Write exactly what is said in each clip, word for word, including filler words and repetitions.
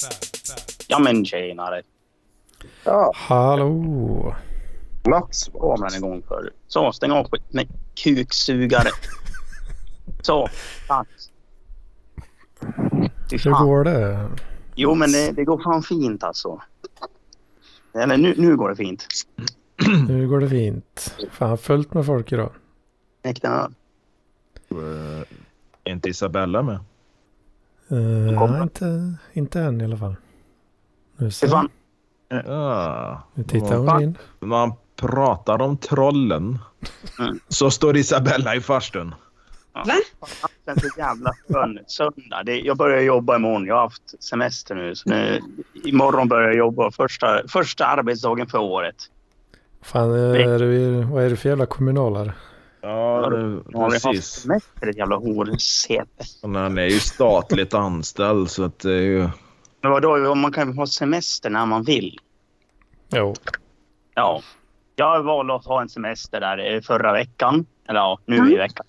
Ja men tjenare. Ja, Hallå. Mats. Var man en gång förr. Så, stäng av skit med kuksugare. Så, tack. Hur går det? Jo men det, det går fan fint alltså. Eller nu, nu går det fint. Nu går det fint. Fan, fullt med folk idag. Äkta. Uh, är inte Isabella med? Uh, ja, inte, inte än i alla fall. Nu ser Fan. Ja. Nu tittar hon in. När man pratar om trollen Mm. så står Isabella i farstun. Ja. Va? Den så jävla skön söndag. Det, jag börjar jobba imorgon. Jag har haft semester nu. Så nu imorgon börjar jag jobba. Första, första arbetsdagen för året. Fan, är du, vad är det för jävla kommunalare? Ja, det, Jag har haft precis. semester, ett jävla hårsäte. Han är ju statligt anställd så att det är ju... Men vadå, man kan ju ha semester när man vill. Jo. Ja. Jag valde att ha en semester där förra veckan. Eller ja, nu i veckan.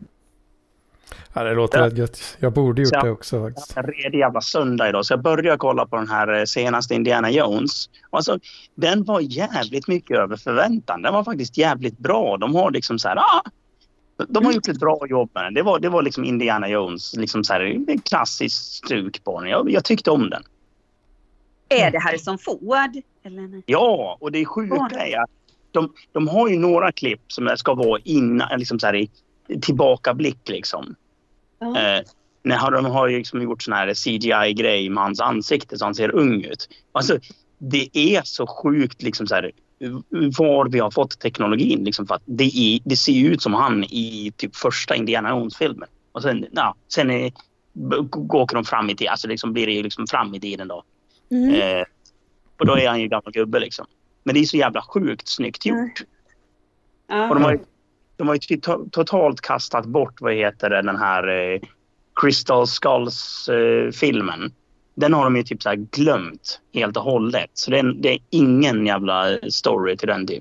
Ja, det låter Ja. rätt gött. Jag borde gjort Så- det också faktiskt. En redig jävla söndag idag. Så jag började kolla på den här senaste Indiana Jones. Alltså, den var jävligt mycket över förväntan. Den var faktiskt jävligt bra. De har liksom så här... Ah, de har gjort ett bra jobb med den. Det var, det var liksom Indiana Jones. Liksom så här, en klassisk stuk på den. Jag, jag tyckte om den. Är det Harrison Ford? Eller nej? Ja, och det är sjuka är att de, de har ju några klipp som ska vara innan, liksom så här i tillbakablick liksom. Ja. Eh, när de har ju liksom gjort sån här C G I-grej med hans ansikte så han ser ung ut. Alltså, det är så sjukt liksom så här, var vi har fått teknologin liksom, för att det, är, det ser ut som han i typ första Indiana Jones-filmen. Och sen, ja, sen är, går de fram i tiden, alltså liksom blir det ju liksom fram i tiden då. Mm. Eh, och då är han ju gammal gubbe liksom. Men det är så jävla sjukt snyggt gjort. Ja. Och de har ju, de har ju to- totalt kastat bort, vad heter det, den här eh, Crystal Skulls-filmen. Eh, den har de ju typ så här glömt helt och hållet. Så det är, det är ingen jävla story till den typ.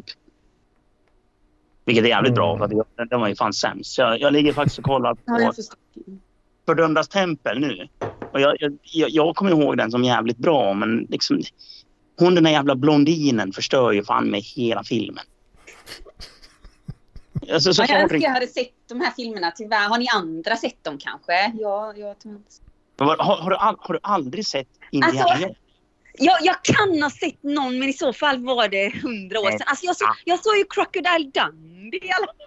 Vilket är jävligt bra, för att den, den var ju fan sämst. Jag, jag ligger faktiskt och kollar Ja, på jag förstår. Fördömdas tempel nu. Och jag, jag, jag, jag kommer ihåg den som jävligt bra, men liksom... Hon, den där jävla blondinen, förstör ju fan med hela filmen. Alltså, så Ja, jag klart, önskar jag hade sett de här filmerna. Tyvärr. Har ni andra sett dem kanske? Ja, jag tror inte. har, har, du all, har du aldrig sett Indiana Alltså- Jones? Jag, jag kan ha sett någon, men i så fall var det hundra år sedan. Alltså jag, så, jag såg ju Crocodile Dundee i alla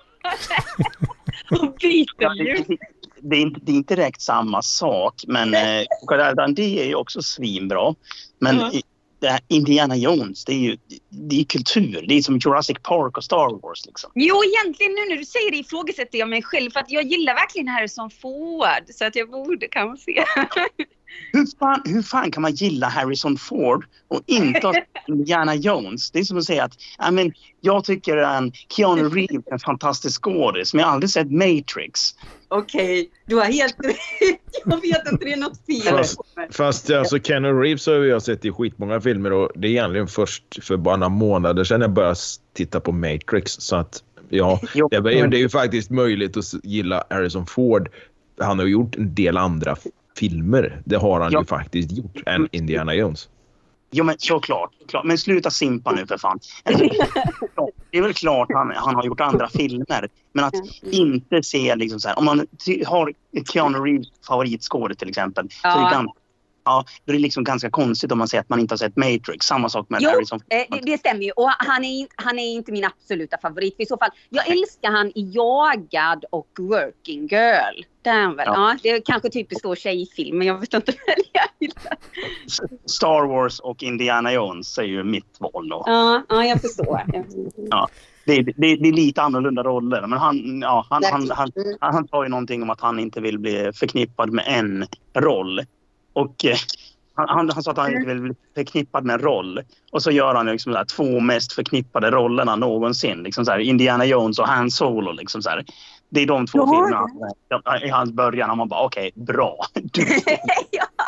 fall. Och Beetlejuice. det, det, är inte, det är inte direkt samma sak, men eh, Crocodile Dundee är ju också svinbra. Men Mm. i, det här Indiana Jones, det är ju det är kultur. Det är som Jurassic Park och Star Wars liksom. Jo, egentligen nu när du säger det ifrågasätter jag mig själv. För att jag gillar verkligen Harrison Ford. Så att jag borde kanske se. Hur fan, hur fan kan man gilla Harrison Ford och inte ha Indiana Jones? Det är som att säga att I mean, jag tycker en Keanu Reeves är en fantastisk skådis, men jag har aldrig sett Matrix. Okej, du har helt rätt. Jag vet inte, det är något fel. Fast, fast alltså Keanu Reeves har jag sett i skitmånga filmer och det är egentligen först för bara några månader sedan jag började titta på Matrix. Så att ja, Jo. det är, det är ju faktiskt möjligt att gilla Harrison Ford. Han har gjort en del andra filmer. Det har han Ja. ju faktiskt gjort än Indiana Jones. Jo, men såklart. Klart. Men sluta simpa nu för fan. Det är väl klart han, han har gjort andra filmer. Men att inte se liksom så här, om man ty- har Keanu Reeves favoritskådis till exempel. Så är det Ja. ganska, ja, då är det liksom ganska konstigt om man säger att man inte har sett Matrix. Samma sak med Jo, Harrison eh, det, det stämmer ju. Och han är, han är inte min absoluta favorit. För i så fall, jag älskar han i Jagad och Working Girl. Den väl. Ja. Ja. Det är kanske typiskt då tjejfilm, men jag vet inte vad jag gillar. Star Wars och Indiana Jones är ju mitt val då. Ja, ja, jag förstår. Ja. Det, är- det, är- det är lite annorlunda roller. Men han, ja, han, han, han, Mm. han tar ju någonting om att han inte vill bli förknippad med en roll. Och eh, han, han, han sa att han inte vill bli förknippad med en roll. Och så gör han liksom så här, två mest förknippade rollerna någonsin. Liksom så här, Indiana Jones och Han Solo. Liksom så här. Det är de två Ja. filmerna i hans början. Och man bara, okej, okay, bra. Du, Ja.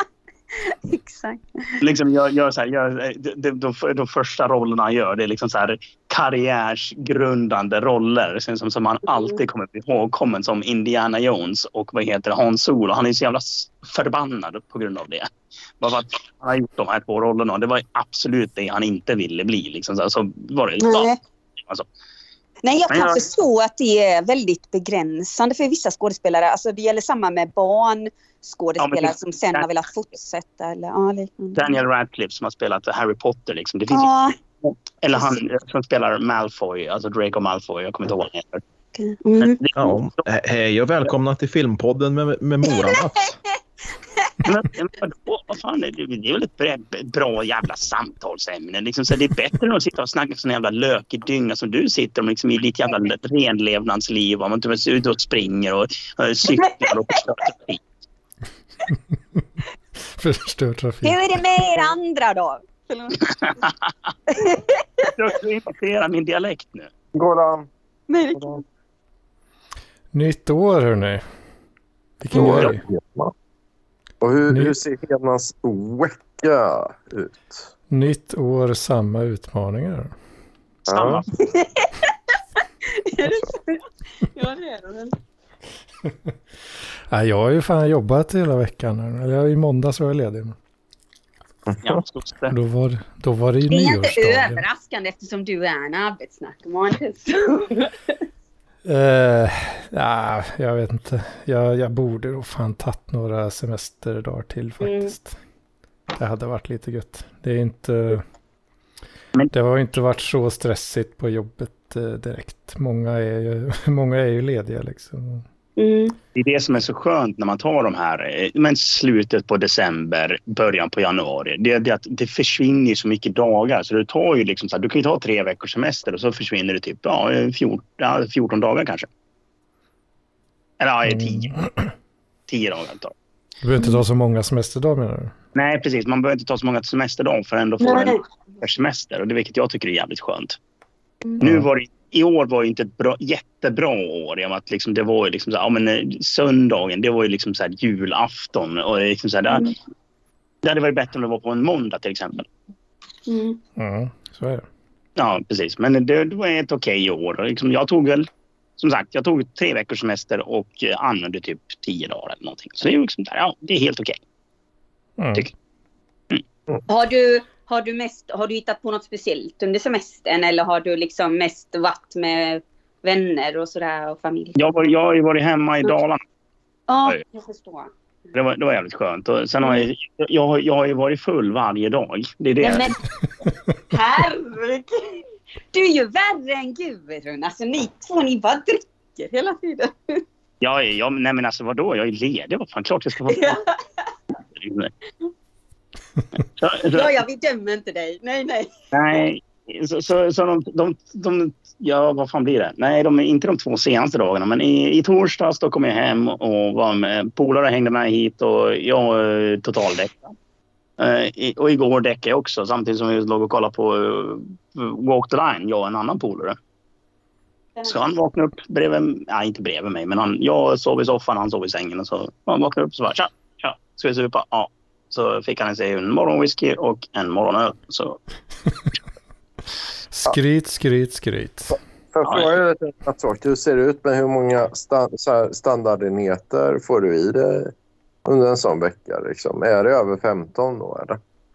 Exakt. Liksom jag gör så här, jag, de, de, de första rollerna han gör, det är liksom så här karriärsgrundande roller sen som, som man alltid kommer bli ihågkommen som Indiana Jones och vad heter Han Solo. Han är så jävla förbannad på grund av det. Bara för att han har gjort de här två rollerna. Det var absolut det han inte ville bli. Liksom så, så var det Nej. alltså. Nej, jag kan Men jag- förstå att det är väldigt begränsande för vissa skådespelare. Alltså det gäller samma med barnskådespelare Ja, men det- som sen har velat fortsätta. Eller, ja, liknande. Daniel Radcliffe som har spelat Harry Potter liksom. Det finns Ja, ju, eller han som spelar Malfoy, alltså Draco Malfoy, jag kommer inte ihåg vad han heter. okej. Mm. Ja, hej och välkomna till Filmpodden med, med Mora-Mats. Men, men, vad fan är det? Det är väl ett bra, bra jävla samtalsämne. Liksom, så det är bättre än att sitta och snacka sån jävla lökig dynga som du sitter om liksom, i ditt jävla renlevnadsliv. Om man inte är ute och springer och uh, cyklar och förstör trafik. Förstör trafik. Hur är det med er andra då? Jag ska imitera min dialekt nu. Goddag. Nej, det- Goddag. Nytt år hörni. Vilken Ja. grej. Och hur, Ny- hur ser Hedmans vecka ut? Nytt år, samma utmaningar. Samma. Är det så? Ja, det är det väl. Nej, jag har ju fan jobbat hela veckan. här. Eller i måndags var jag ledig. Ja, skogs det. Då var, då var det ju Det är inte nyårsdagen. överraskande eftersom du är en arbetsnarkoman. Eh, ja, jag vet inte. Jag, jag borde då fan tagit några semesterdagar till faktiskt. Det hade varit lite gött. Det är inte... Men- Det har inte varit så stressigt på jobbet eh, direkt. Många är ju, många är ju lediga liksom. Mm. Det är det som är så skönt när man tar de här, eh, men slutet på december, början på januari. Det är det att det försvinner ju så mycket dagar. Så du tar ju liksom så här, du kan ju ta tre veckors semester och så försvinner det typ ja, fjorton, ja, fjorton dagar kanske. Eller ja, tio. tio dagar tar. Du behöver inte ta så många semesterdagar menar du? Nej, precis. Man behöver inte ta så många semesterdagar för att ändå få Nej. en semester. Och det vilket jag tycker är jävligt skönt. Mm. Nu var det, i år var det inte ett bra, jättebra år. Jag att liksom, det var ju liksom så här, ja, men, eh, söndagen, det var ju liksom så här julafton. Och det, är liksom så här, Mm. det, det hade varit bättre om det var på en måndag till exempel. Mm. Ja, så är det. Ja, precis. Men det, det var ett okej år. Och liksom, jag tog väl, som sagt, jag tog tre veckors semester och eh, använde typ tio dagar eller någonting. Så det är ju liksom, ja, det är helt okej. Mm. Tycker- Har du, har, du mest, har du hittat på något speciellt under semestern eller har du liksom mest varit med vänner och sådär och familj? Jag, var, jag har ju varit hemma i Dalarna. Ja, jag förstår. Det var, det var jävligt skönt. Och sen har jag, jag, har- jag har ju varit full varje dag. Det är det. Nej, men herregud. Du är ju värre än Gudrun. Alltså ni två, ni bara dricker hela tiden. Ja, jag, nej men alltså vadå? Jag är ledig. Vad fan, klart jag ska vara Ja, så, så, ja, ja, vi dömer inte dig. Nej, nej. Nej, så, så, så de, de, de... Ja, vad fan blir det? Nej, de är inte de två senaste dagarna. Men i, i torsdags då kom jag hem och var med polare hängde med hit och jag eh, totaldäckade. Eh, i- och igår däckade jag också samtidigt som vi låg och kollade på uh, Walk the Line, jag och en annan polare. Så han vaknade upp bredvid, nej inte bredvid mig, men han, jag sov i soffan, han sov i sängen och så han vaknade upp och så bara tja, tja, ska vi supa? Ja. Så fick han sig en morgonwhisky och en morgonöl. Så Skryt, skryt, skryt. För Ja, att fråga dig lite en sak. Hur ser det ut med hur många sta- så här standardenheter får du i dig under en sån vecka? Liksom? Är det över femton då eller?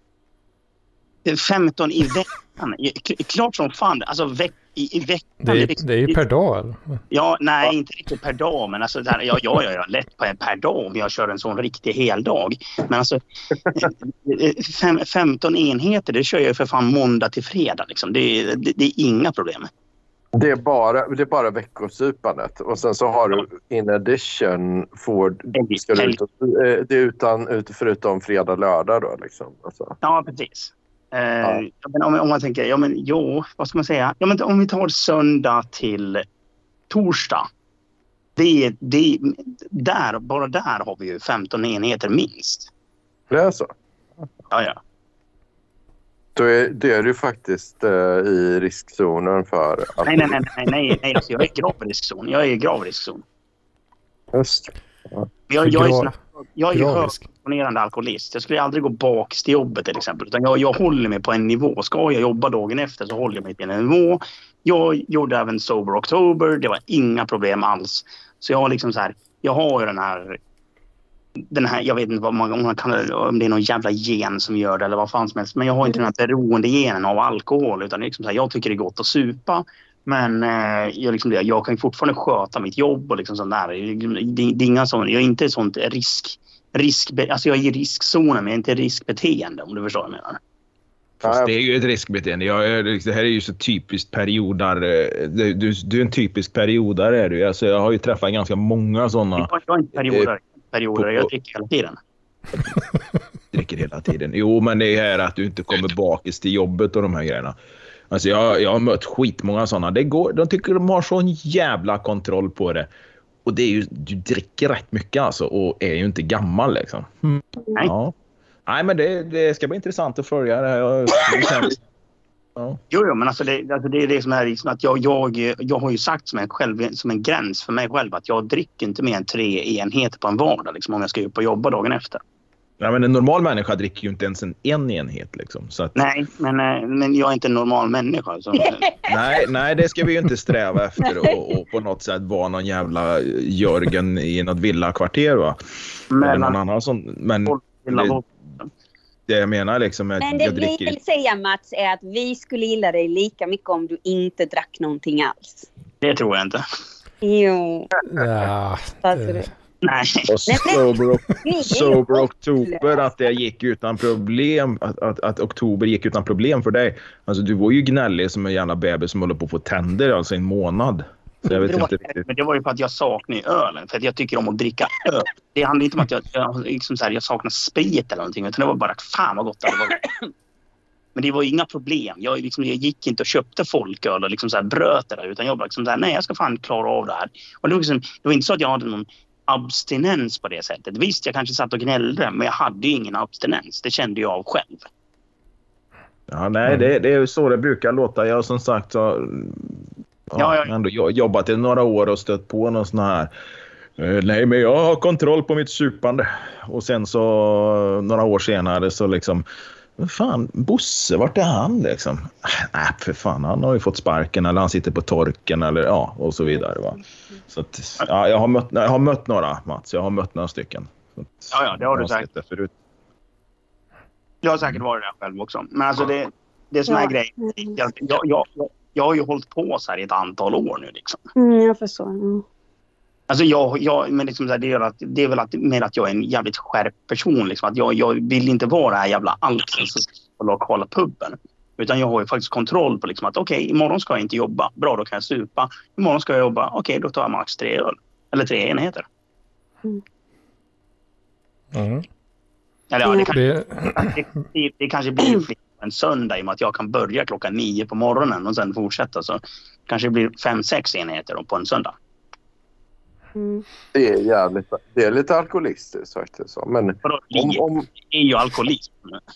femton i veckan. K- Klart som fan. Alltså veck, i, i veckan. Det är, det är ju per dag eller? Ja, nej, inte riktigt per dag. Men alltså, där, ja, ja, ja, ja, lätt per, per dag om jag kör en sån riktig heldag. Men alltså, fem, femton enheter, det kör jag för fan måndag till fredag. Liksom. Det, det, det är inga problem. Det är bara, det är bara veckosupandet. Och sen så har du in addition får, ska du ut, och- eh, det är utan, ut, förutom fredag, lördag då liksom. Alltså. Ja, precis. Eh, Ja. ja, men om, om man tänker, ja men jo, vad ska man säga? Ja, men om vi tar söndag till torsdag. Det, det, där, bara där har vi ju femton enheter minst. Det är så. Ja, ja. Då är, det är du faktiskt eh, i riskzonen för att... Nej, nej, nej, nej, nej, nej alltså, jag är i gravriskzon. Jag är i gravriskzon. Just. Jag, jag, är Grav- snabb, jag är ju hög, Gravisk. passionerande alkoholist. Jag skulle aldrig gå bak till jobbet till exempel. Utan jag, jag håller mig på en nivå. Ska jag jobba dagen efter så håller jag mig på en nivå. Jag gjorde även Sober October. Det var inga problem alls. Så jag har liksom så här. Jag har ju den här. Den här, jag vet inte vad man, om man kan, om det är någon jävla gen som gör det eller vad fan som helst. Men jag har inte den här beroende genen av alkohol. Utan liksom så här, jag tycker det är gott att supa. Men eh, jag, liksom det, jag kan fortfarande sköta mitt jobb och liksom sånt där. Det, det är inga sån, jag är inte sånt risk, risk... Alltså jag är i riskzonen men jag är inte riskbeteende om du förstår vad jag menar. Fast det är ju ett riskbeteende. Jag, det här är ju så typiskt periodare. Du, du, du är en typisk periodare är du. Alltså jag har ju träffat ganska många sådana. Jag är inte periodare. periodare. Jag dricker hela tiden. Dricker hela tiden. Jo, men det är här att du inte kommer bakis till jobbet och de här grejerna. Alltså jag, jag har mött skitmånga sådana. Det går, de tycker de har sån jävla kontroll på det. Och det är ju, du dricker rätt mycket alltså och är ju inte gammal liksom. Mm. Nej. Ja. Nej, men det, det ska bli intressant att följa det här. Jag, ja. Jo, jo, men alltså det, alltså det är det som är liksom att jag, jag, jag har ju sagt som en, själv, som en gräns för mig själv att jag dricker inte mer än tre enheter på en vardag liksom, om jag ska upp och jobba dagen efter. Ja, men en normal människa dricker ju inte ens en, en enhet liksom. Så att... Nej, men, men jag är inte en normal människa. Så... nej, nej, det ska vi ju inte sträva efter och, och på något sätt vara någon jävla Jörgen i något villakvarter va? Men, eller någon annan sån, men det, det jag menar liksom är att men det jag vi dricker... vill säga Mats är att vi skulle gilla dig lika mycket om du inte drack någonting alls. Det tror jag inte. Jo. Ja, det... Nej. Och Sober, sober Oktober, att det gick utan problem, att, att, att oktober gick utan problem för dig. Alltså du var ju gnällig som en jävla bebis som håller på att få tänder alltså en månad. Så jag vet det var, inte riktigt. Men det var ju för att jag saknar ölen, för att jag tycker om att dricka öl. Det handlar inte om att jag, jag, liksom så här, jag saknar sprit eller någonting, utan det var bara att fan vad gott det var. Men det var ju inga problem. Jag, liksom, jag gick inte och köpte folköl och liksom så här bröt det där, utan jag bara liksom där, nej jag ska fan klara av det här. Och det var, liksom, det var inte så att jag hade någon abstinens på det sättet. Visst, jag kanske satt och gnällde, men jag hade ju ingen abstinens. Det kände jag av själv. Ja, nej, det, det är ju så det brukar låta. Jag som sagt så ja, ja, ja. ändå jobbat i några år och stött på någon sån här eh, nej, men jag har kontroll på mitt supande. Och sen så några år senare så liksom fan, Bosse, vart är han liksom? Nej, för fan, han har ju fått sparken eller han sitter på torken eller ja, och så vidare va. Så att, ja, jag har mött, jag har mött några, Mats. Jag har mött några stycken. Så att, ja, ja, det har du säkert. Det förut. Jag har säkert varit där själv också. Men alltså det, det som är ja. grejen. Jag, jag, jag, jag har ju hållit på så här i ett antal år nu liksom. Mm, jag förstår. Mm. Alltså jag, jag men liksom så här, det, är att, det är väl att, med att jag är en jävligt skärpt person. Liksom, att jag, jag vill inte vara det här jävla alkisen på lokala puben. Utan jag har ju faktiskt kontroll på liksom att okej, okay, imorgon ska jag inte jobba. Bra, då kan jag supa. Imorgon ska jag jobba. Okej, okay, då tar jag max tre öl. Eller tre enheter. Mm. Mm. Eller ja, det, kan, det... Det, det kanske blir en söndag i och med att jag kan börja klockan nio på morgonen och sen fortsätta. Så kanske det blir fem, sex enheter då på en söndag. Mm. Det är jävligt, det är lite alkoholistiskt faktiskt. Så. Men om, om... Det är ju alkoholism.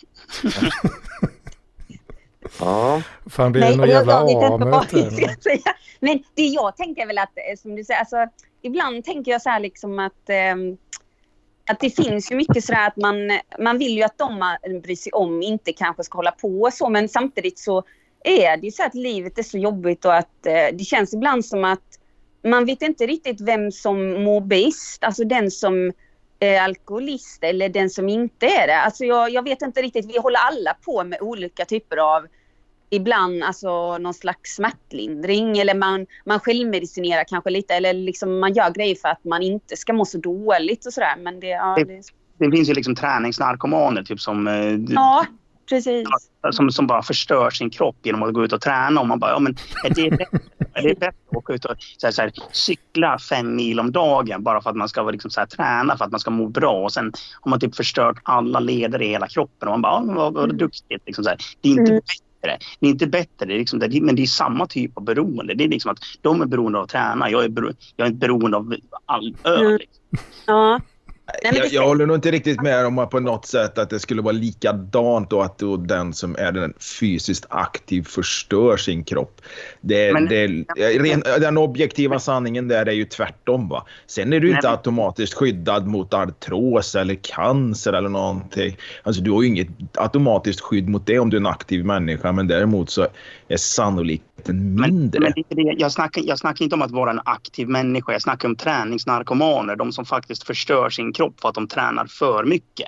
Ja. Fan, blir det någon jävla A-möte? Men det jag tänker väl att, som du säger, alltså, ibland tänker jag så här liksom att, eh, att det finns ju mycket sådär att man, man vill ju att de man bryr sig om inte kanske ska hålla på och så, men samtidigt så är det ju så att livet är så jobbigt och att eh, det känns ibland som att man vet inte riktigt vem som mår bäst, alltså den som är alkoholist eller den som inte är det. Alltså jag, jag vet inte riktigt, vi håller alla på med olika typer av, ibland alltså någon slags smärtlindring eller man, man självmedicinerar kanske lite eller liksom man gör grejer för att man inte ska må så dåligt och sådär. Men det, ja, det, det... det finns ju liksom träningsnarkomaner typ som... Eh, ja. Precis. Som, som bara förstör sin kropp genom att gå ut och träna. Och man bara, ja men är det bättre, är det bättre att åka ut och så här, så här, cykla fem mil om dagen bara för att man ska liksom, så här, träna, för att man ska må bra. Och sen har man typ förstört alla leder i hela kroppen. Och man bara, ja, vad, vad duktigt. Liksom, så här. Det är inte mm. bättre. Det är inte bättre, det är liksom, det, men det är samma typ av beroende. Det är liksom att de är beroende av att träna. Jag är, bero, jag är inte beroende av all öl. Liksom. Ja. Nej, jag, jag håller nog inte riktigt med om att på något sätt att det skulle vara likadant och att då den som är den fysiskt aktiv förstör sin kropp. Det, men, det, ren, den objektiva sanningen där är ju tvärtom, va. Sen är du inte nej, automatiskt skyddad mot artros eller cancer eller någonting. Alltså du har ju inget automatiskt skydd mot det om du är en aktiv människa, men däremot så är sannolikheten mindre. Men, men det, jag, snackar, jag snackar inte om att vara en aktiv människa. Jag snackar om träningsnarkomaner, de som faktiskt förstör sin kropp för att de tränar för mycket.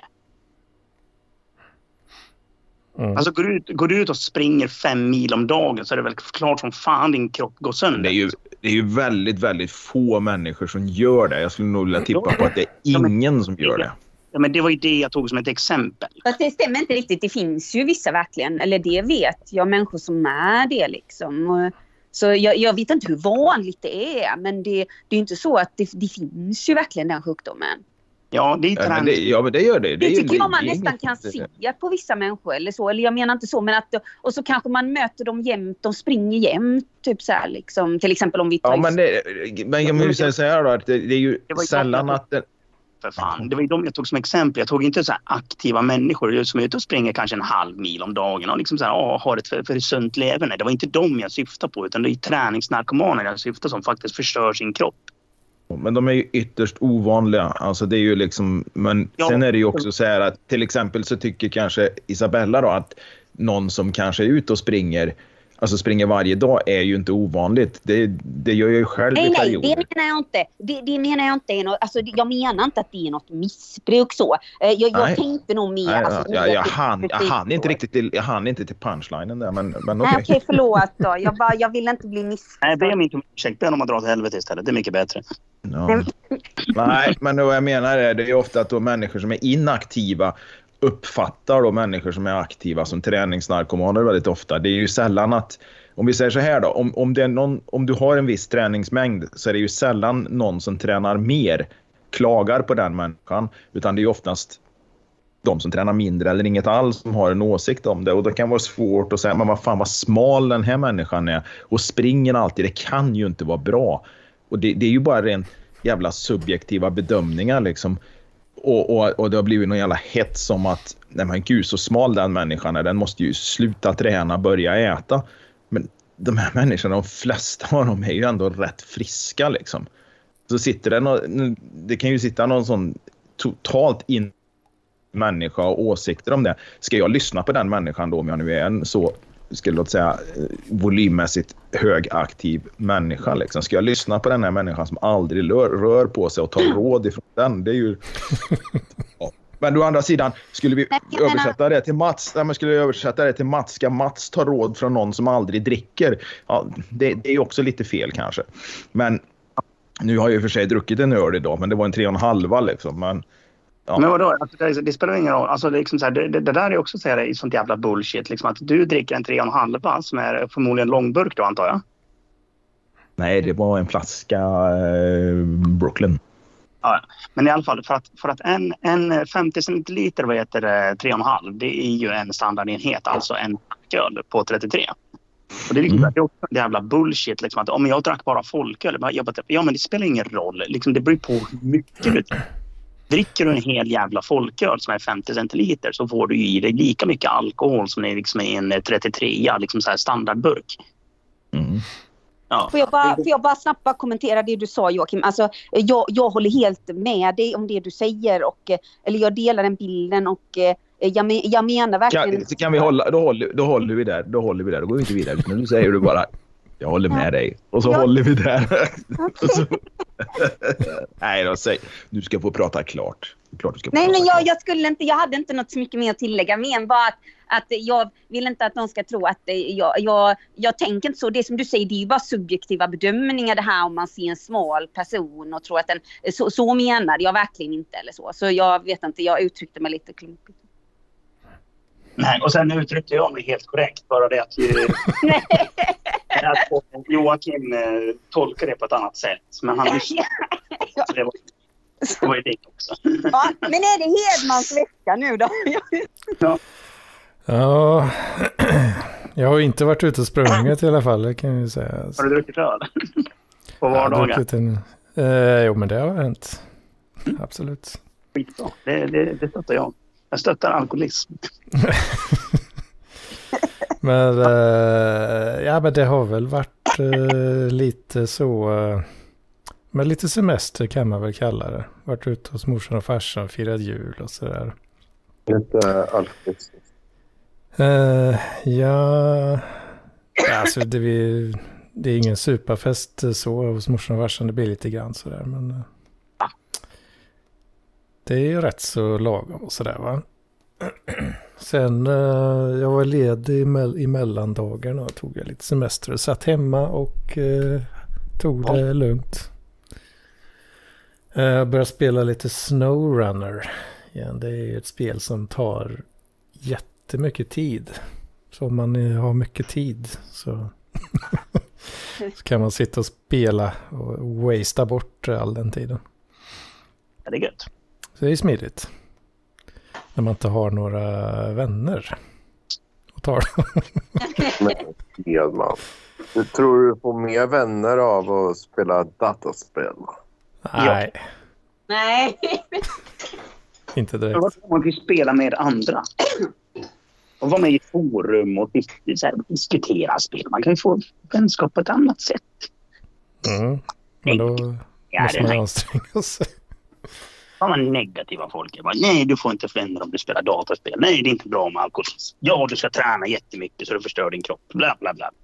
Mm. Alltså går du, ut, går du ut och springer fem mil om dagen så är det väl klart som fan din kropp går sönder. Det är ju, det är ju väldigt, väldigt få människor som gör det. Jag skulle nog vilja tippa på att det är ingen som gör det. Ja, men det var ju det jag tog som ett exempel. Fast det stämmer inte riktigt. Det finns ju vissa verkligen, eller det vet jag, människor som är det liksom. Så jag, jag vet inte hur vanligt det är, men det, det är inte så att det, det finns ju verkligen den sjukdomen. Ja, det är ja, men det, ja, men det gör det. Det, det tycker ju, jag man det, nästan kan se på vissa människor eller så. Eller jag menar inte så, men att och så kanske man möter dem jämt, de springer jämt typ så här liksom, till exempel om vi tar. Ja, men det, men jag måste säga så här då, att det, det är ju det sällan att det, för fan. Det var ju de jag tog som exempel. Jag tog inte så här aktiva människor som är ute och springer kanske en halv mil om dagen och liksom så här, åh, har ett för, för sunt leverne. Det var inte de jag syftar på, utan det är träningsnarkomaner jag syftar som faktiskt förstör sin kropp. Men de är ju ytterst ovanliga. Alltså det är ju liksom, men ja. Sen är det ju också så här att till exempel så tycker kanske Isabella då att någon som kanske är ute och springer, alltså springer varje dag är ju inte ovanligt. Det, det gör jag ju själv nej, i nej, perioder. det menar jag inte. Det, det menar jag inte. Alltså, jag menar inte att det är något missbruk så. Jag, jag tänkte nog mer... Nej, alltså, jag, jag, jag, hann, jag, hann inte riktigt till, jag hann inte till punchlinen där, men, men okej. Okay. Nej, okej, förlåt då. Jag, bara, jag vill inte bli missförstådd. Nej, be om inte ursäkt. Be om att dra till helvete istället. Det är mycket bättre. Ja. Nej, men då jag menar är det är ofta att då människor som är inaktiva uppfattar då människor som är aktiva som träningsnarkomaner väldigt ofta. Det är ju sällan att, om vi säger så här då, om, om, det är någon, om du har en viss träningsmängd så är det ju sällan någon som tränar mer klagar på den människan, utan det är ju oftast de som tränar mindre eller inget alls som har en åsikt om det, och det kan vara svårt att säga, men vad fan vad smal den här människan är och springer alltid, det kan ju inte vara bra. Och det, det är ju bara rent jävla subjektiva bedömningar liksom. Och, och, och det har blivit någon jävla hets som att nej men gud så smal den människan är, den måste ju sluta träna, börja äta. Men de här människorna, de flesta av dem är ju ändå rätt friska liksom. Så sitter det någon, det kan ju sitta någon sån totalt in människa och åsikter om det. Ska jag lyssna på den människan då om jag nu är en så, skulle jag säga, volymmässigt högaktiv människa liksom. Ska jag lyssna på den här människan som aldrig rör, rör på sig och tar råd ifrån den? Det är ju... Ja. Men å andra sidan, skulle vi översätta det till Mats, nej, men skulle jag översätta det till Mats, ska Mats ta råd från någon som aldrig dricker? Ja, det, det är ju också lite fel kanske. Men nu har jag ju för sig druckit en öl idag, men det var en tre och en halva liksom. Men, ja. Men vadå? Alltså, det, det spelar ingen roll. Alltså, det, liksom så här, det, det, det där är också så här, sånt jävla bullshit. Liksom, att du dricker en tre och en halva som är förmodligen långburk då, antar jag? Nej, det var en flaska eh, Brooklyn. Ja, men i alla fall för att, för att en, en femtio centiliter vad heter det, tre och en halv, det är ju en standardenhet, alltså en öl på trettiotre. Och det är, liksom, mm. det är också en jävla bullshit liksom, att om jag drack bara folköl, jag bara, ja men det spelar ingen roll, liksom, det beror på hur mycket du dricker du en hel jävla folköl som är femtio centiliter så får du ju i dig lika mycket alkohol som är liksom i en trettiotre, liksom så här standardburk. Mm. Ja. Får, jag bara, får jag bara snabbt bara kommentera det du sa, Joakim? Alltså, jag, jag håller helt med dig om det du säger. Och, eller jag delar den bilden och jag, men, jag menar verkligen... Kan, kan vi hålla, då, håller, då håller vi där. Då håller vi där. Då går vi inte vidare. Men nu säger du bara, jag håller med ja. dig. Och så ja. håller vi där. Okay. så, nej, då säg, du ska få prata klart. klart du ska nej, prata men jag, klart. jag skulle inte, jag hade inte något så mycket mer att tillägga. Men bara att, att jag vill inte att någon ska tro att jag, jag, jag tänker inte så. Det som du säger, det är ju bara subjektiva bedömningar det här om man ser en smal person och tror att den, så, så menar jag verkligen inte eller så. Så jag vet inte, jag uttryckte mig lite klumpigt. Nej, och sen uttryckte jag mig helt korrekt. Bara det att, ju, att Joakim eh, tolkar det på ett annat sätt. Men han lyssnar. Ja. Så det var, det var ju det också. Ja, men är det Hedmans vecka nu då? Ja. Ja, jag har inte varit ute och sprungit i alla fall, det kan jag säga. Har du druckit öl? På vardagar? En, eh, jo, men det har hänt. Absolut. Skitbra. Det, det, det stöttar jag. Jag stöttar alkoholism. Men, uh, ja, men det har väl varit uh, lite så... Uh, men lite semester kan man väl kalla det. Varit ute hos morsan och farsan och firat jul och sådär. Inte alkoholism. Uh, ja... Alltså det, vi, det är ingen superfest så hos morsan och farsan. Det blir lite grann sådär. Men uh, det är ju rätt så lagom och sådär va. Sen uh, jag var ledig i, me- i mellandagarna och tog jag lite semester och satt hemma och uh, tog det ja. lugnt. Jag uh, började spela lite SnowRunner igen. Det är ett spel som tar jättemycket tid. Så om man har mycket tid så, så kan man sitta och spela och wastea bort all den tiden. Ja, det är gött. Så det är smidigt. När man inte har några vänner. Och tar Men, man. Du tror du får mer vänner av att spela dataspel? Nej. Ja. Nej. Inte direkt. Man kan ju spela med andra. Och vara med i forum och så här, diskutera spel. Man kan ju få vänskap på ett annat sätt. Mm. Men då ja, måste man anstränga sig. Fan vad negativa folk är. Bara, nej, du får inte vänner om du spelar dataspel. Nej, det är inte bra med alkoholism. Ja, du ska träna jättemycket så du förstör din kropp. Bla, bla, bla.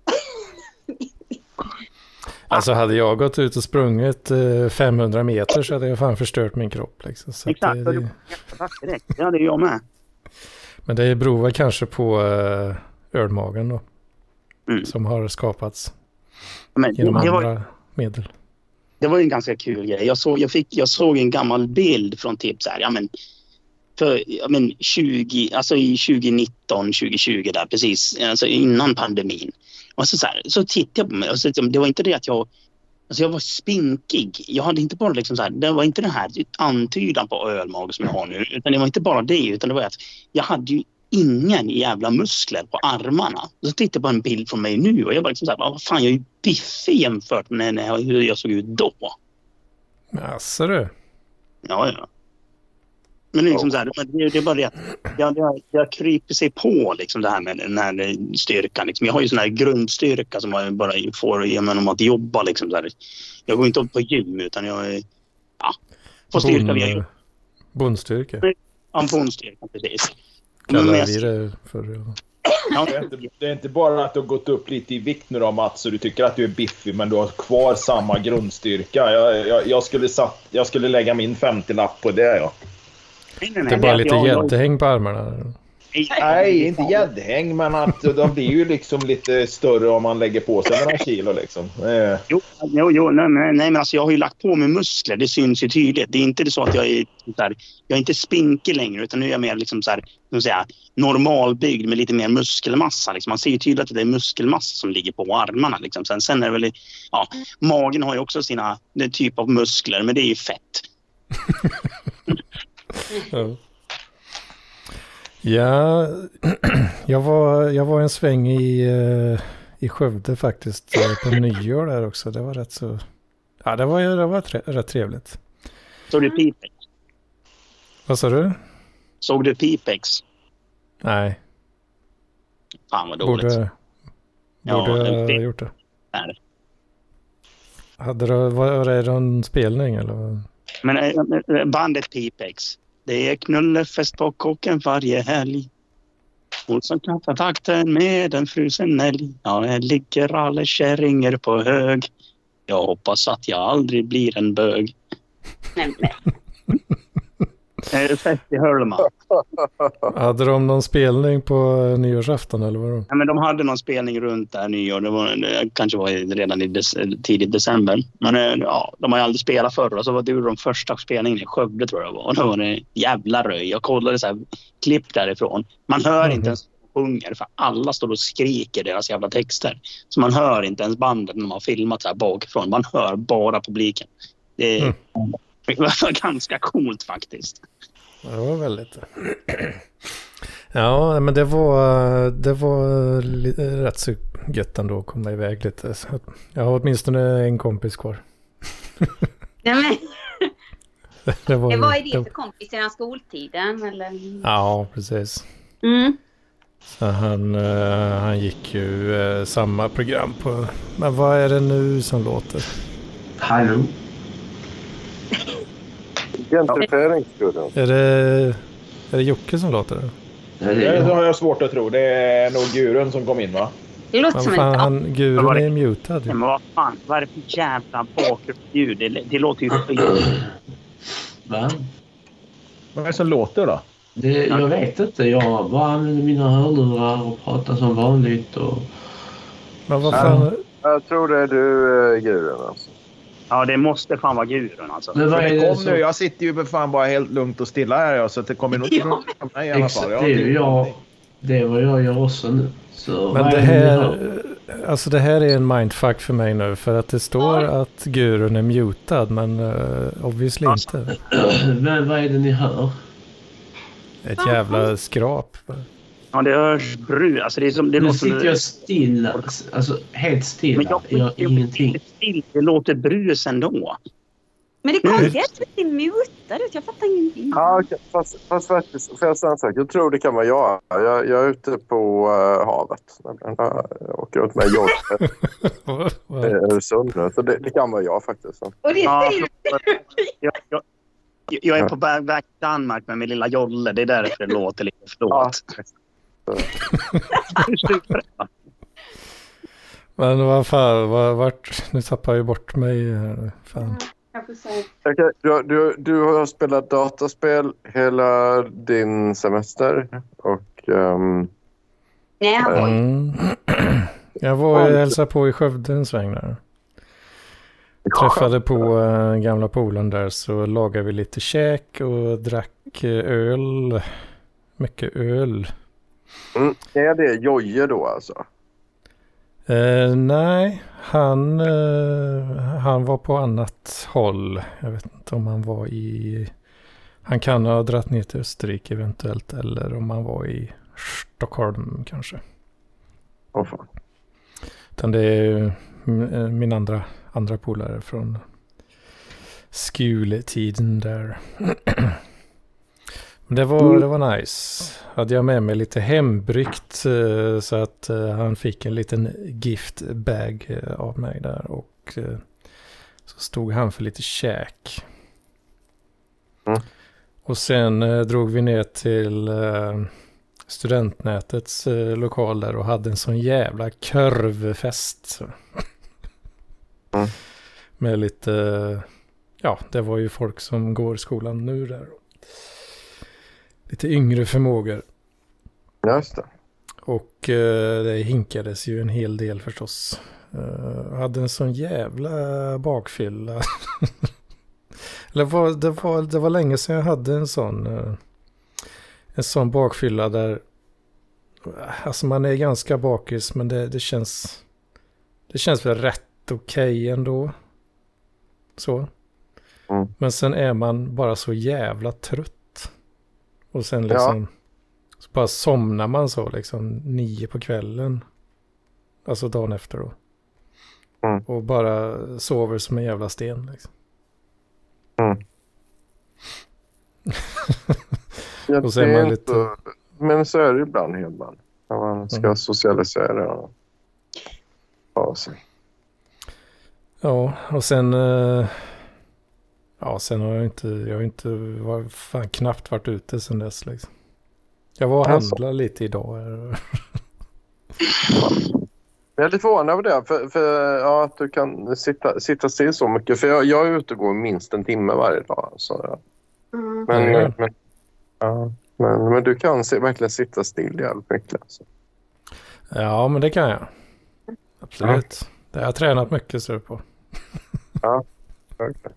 Alltså hade jag gått ut och sprungit femhundra meter så hade jag fan förstört min kropp. Liksom. Så exakt, det, det... direkt. Ja, det är jag med. Men det beror väl kanske på uh, ölmagen då. Mm. Som har skapats Men, genom det andra var... medel. Det var en ganska kul grej. Jag såg, jag fick, jag såg en gammal bild från typ så här, ja men, för, ja men tjugo, alltså i tjugonitton, tjugotjugo där precis, alltså innan pandemin. Och så, så, här, så tittade jag på mig och så, det var inte det att jag, alltså jag var spinkig. Jag hade inte bara liksom så här, det var inte den här antydan på ölmage som jag har nu, utan det var inte bara det, utan det var att jag hade ju ingen jävla muskler på armarna. Så tittade jag på en bild från mig nu och jag var liksom så här, vad fan, jag är ju biffig jämfört med när jag, hur jag såg ut då. Jaså du? Ja, ja. Men det är liksom så här, det, det är bara det att jag, jag, jag kryper sig på liksom det här med den här styrkan. Liksom. Jag har ju sån här grundstyrka som jag bara får genom att jobba. Liksom, så här. Jag går inte upp på gym utan jag ja, får styrka via jobb. Bondstyrka? Ja, bondstyrka, precis. Kallar vi det för... Ja. Det, är inte, det är inte bara att du har gått upp lite i vikt nu då, Mats, så du tycker att du är biffig, men du har kvar samma grundstyrka. Jag, jag, jag, skulle, satt, jag skulle lägga min femtio-lapp på det, ja. Nej, nej, nej, det är bara lite gäddhäng på armarna. Nej, inte gäddhäng, men att de blir ju liksom lite större om man lägger på sig några kilo liksom. Eh. Jo, jo, jo nej, nej, men alltså jag har ju lagt på mig muskler, det syns ju tydligt. Det är inte så att jag är så här, jag är inte spinkig längre, utan nu är jag mer liksom så här, så säga, normalbyggd med lite mer muskelmassa. Liksom. Man ser ju tydligt att det är muskelmassa som ligger på armarna. Liksom. Sen, sen är det väl, ja, magen har ju också sina typ av muskler, men det är ju fett. Ja. Ja, jag var, jag var en sväng i, i Skövde faktiskt på nyår där också. Det var rätt så... Ja, det var, det var tre, rätt trevligt. Såg du Pipex? Vad sa du? Såg du Pipex? Nej. Fan vad dåligt. Borde, borde ja, jag ha gjort det. Nej. Hade det, var det någon spelning eller? Men bandet Pipex. Det är knullefest på kocken varje helg. Och så kaffar takten med en frusen älg. Ja, det ligger alla kärringar på hög. Jag hoppas att jag aldrig blir en bög. Nej, nej. Är det fest i Hörlema? Hade de någon spelning på nyårsafton eller vad? Ja, men de hade någon spelning runt där nyår. Det, var, det kanske var redan i des- tidigt december. Men ja, de har ju aldrig spelat förr. Och så var det de första spelningen i Skövde tror jag var. Och då var det jävla röj. Jag kollade så här klipp därifrån. Man hör mm. inte ens sjunger för alla står och skriker deras jävla texter. Så man hör inte ens bandet när man har filmat så här bakifrån. Man hör bara publiken. Det är... Mm. Det var ganska coolt faktiskt. Det var väldigt. Ja, men det var det var rätt så gött ändå att komma iväg lite. Jag har åtminstone en kompis kvar. Ja, men. det var Vad är ju, det för kompis i den skoltiden? Eller? Ja, precis. Mm. Så han, uh, han gick ju uh, samma program på... Men vad är det nu som låter? Hallå? Gentrifieringsgurun. Är det, är det Jocke som låter? Ja, det, Det är har jag svårt att tro. Det är nog gurun som kom in, va? Det låter Men som fan, en... han, gurun är mutad. Men vad fan, vad är det för jävla bakgrundsljud? Det, det låter ju fel. Va? Vad är det som låter då? Det, jag vet inte. Jag bara använder mina hörlurar och pratar som vanligt. Och... Men vad fan... Jag tror det är du, äh, gurun alltså. Ja, det måste fan vara gurun alltså. Men vad För är det det kom som... nu, jag sitter ju för fan bara helt lugnt och stilla här, ja, så att det kommer nog inte från mig i alla Exakt, fall. det Jag är har ju inte- jag. Det är vad jag gör också nu. Så Men vad det är ni här, hör? alltså det här är en mindfuck för mig nu. För att det står att gurun är mutad, men uh, obviously inte. Men vad är det ni hör? Ett jävla skrap. Ja, det hörs brus. Alltså det är som... Det Nu låter sitter som... jag stilla. Alltså helt Men stilla. jag, Jag gör jag, ingenting. jag, det låter brus ändå. Men det kommer ju att bli mutad ut. Jag fattar ingenting. Ja, okej. Fast, fast faktiskt, får jag säga en sak? Jag tror det kan vara jag. Jag, jag är ute på uh, havet. Jag åker ut med jobb i Öresund nu. Så det, det kan vara jag faktiskt. Och det Ja, säger jag, jag, jag är på väg väg till Danmark med min lilla jolle. Det är därför det låter lite Ja. förlåt. Men vad fan, vad, vart, nu tappar jag ju bort mig. här. Fan. jag får säga. Okej, du, du, du har spelat dataspel hela din semester. Och... Um, Nej, han var Mm. Jag var och hälsade på i Skövde en sväng där. Träffade på äh, gamla polen där, så lagade vi lite käk och drack äh, öl. Mycket öl. mm, är det Jojje då alltså? Eh, nej, han, eh, han var på annat håll. Jag vet inte om han var i... Han kan ha dratt ner till Österrike eventuellt, eller om han var i Stockholm kanske. Åh fan. Utan det är m- min andra, andra polare från skoltiden där. Men det var, det var nice. Hade jag med mig lite hembryggt eh, så att eh, han fick en liten gift bag eh, av mig där. Och eh, så stod han för lite käk. Mm. Och sen eh, drog vi ner till eh, studentnätets eh, lokal där och hade en sån jävla körvfest. Mm. Med lite, eh, ja, det var ju folk som går i skolan nu där. Lite yngre förmågor. Just det. Och eh, det hinkades ju en hel del förstås. Uh, hade en sån jävla bakfylla. Eller var, det, var, det var länge sedan jag hade en sån uh, en sån bakfylla där alltså man är ganska bakis, men det, det känns det känns väl rätt okej okay ändå. Så. Mm. Men sen är man bara så jävla trött. Och sen liksom, ja. Så bara somnar man så liksom nio på kvällen. Alltså dagen efter då. Mm. Och bara sover som en jävla sten liksom. Mm. Ja, och så är man lite... inte, men så är det ibland Hedman. När man ska mm. socialisera och ha sig. Ja, och sen... Uh... Ja, sen har jag inte, jag har inte var, fan, knappt varit ute sen dess liksom. Jag var och handlade lite idag. Jag är lite förvånad över det, för, för ja, att du kan sitta, sitta still så mycket. För jag, jag är ute och går minst en timme varje dag. Så, ja. Mm. Men, Mm. men, ja, men, men du kan se, verkligen sitta still jävligt mycket. Alltså. Ja, men det kan jag. Absolut. Ja. Det har jag tränat mycket så på. Ja, verkligen.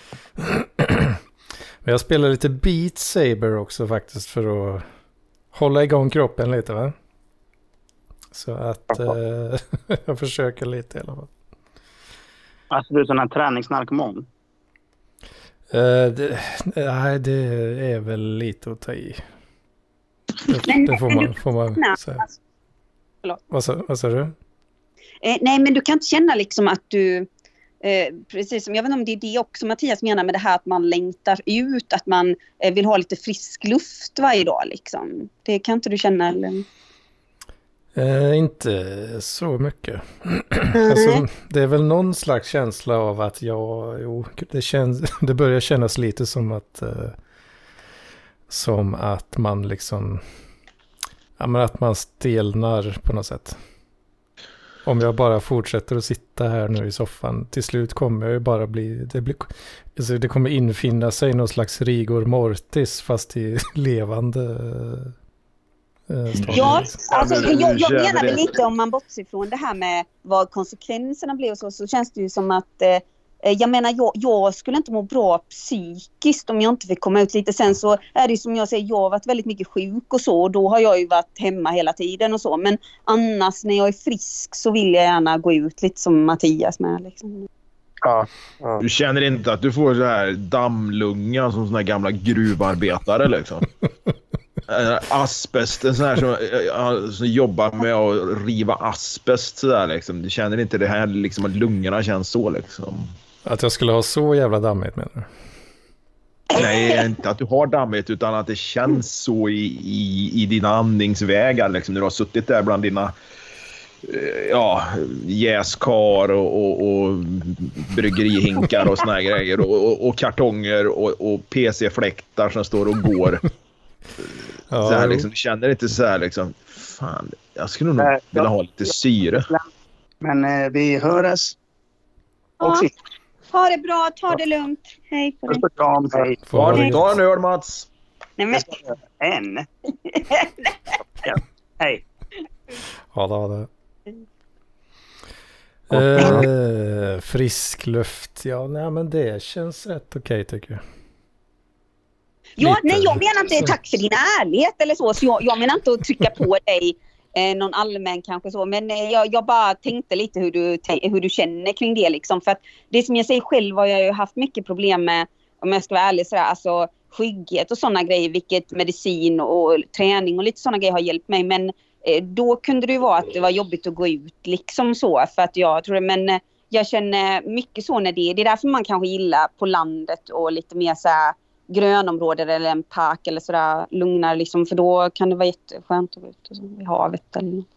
Men jag spelar lite Beat Saber också faktiskt för att hålla igång kroppen lite, va? Så att eh, jag försöker lite i alla fall. Alltså du är sån här träningsnarkoman? Eh, det, nej, det är väl lite att ta i. Det, det får man, får man säga. Förlåt. Vad sa, vad sa du? Eh, nej, men du kan inte känna liksom att du Eh, precis som, jag vet inte om det är det också Mattias menar med det här att man längtar ut, att man eh, vill ha lite frisk luft varje dag liksom. Det kan inte du känna eller? Eh, inte så mycket. Mm. Alltså, det är väl någon slags känsla av att jag, jo, det, känns, det börjar kännas lite som att eh, som att man liksom, ja, men att man stelnar på något sätt. Om jag bara fortsätter att sitta här nu i soffan, till slut kommer jag ju bara bli, det, blir, alltså det kommer infinna sig någon slags rigor mortis fast i levande eh, stadier. Ja, alltså, jag, jag menar väl lite om man bortser från det här med vad konsekvenserna blir och så, så känns det ju som att eh, jag menar, jag, jag skulle inte må bra psykiskt om jag inte fick komma ut lite. Sen så är det som jag säger, jag har varit väldigt mycket sjuk och så. Och då har jag ju varit hemma hela tiden och så. Men annars när jag är frisk så vill jag gärna gå ut lite som Mattias med. Liksom. Ja, ja. Du känner inte att du får så här dammlunga som såna här gamla gruvarbetare liksom? Asbest, en sån här som, som jobbar med att riva asbest så där, liksom. Du känner inte det här liksom, att lungorna känns så liksom? Att jag skulle ha så jävla dammigt menar du? Nej, inte att du har dammigt utan att det känns så i, i, i dina andningsvägar liksom, när du har suttit där bland dina ja, jäskar och, och, och bryggerihinkar och såna här grejer och, och, och kartonger och, och P C-fläktar som står och går. Så här, liksom, du känner inte så här liksom, fan, jag skulle nog äh, vilja ha lite syre. Men eh, vi hörs. Ja. Ha det bra, ta det lugnt. Hej på dig. Hej. Ta en öl, Mats. Nej, men... En. Ja. Hej. Ja, det var det. Uh, frisk luft. Ja, nej, men det känns rätt okej tycker jag. Ja, lite. Nej, jag menar inte tack för din ärlighet eller så. Så jag, jag menar inte att trycka på dig eh, någon allmän kanske så. Men eh, jag, jag bara tänkte lite hur du, hur du känner kring det liksom. För att det som jag säger själv har jag ju haft mycket problem med, om jag ska vara ärlig sådär, alltså skygghet och sådana grejer. Vilket medicin och träning och lite sådana grejer har hjälpt mig. Men eh, då kunde det ju vara att det var jobbigt att gå ut liksom så. För att jag tror det, men eh, jag känner mycket så när det, det är därför man kanske gillar på landet och lite mer så här grönområden eller en park eller sådär lugnare liksom, för då kan det vara jätteskönt att gå ut och så, i havet eller något.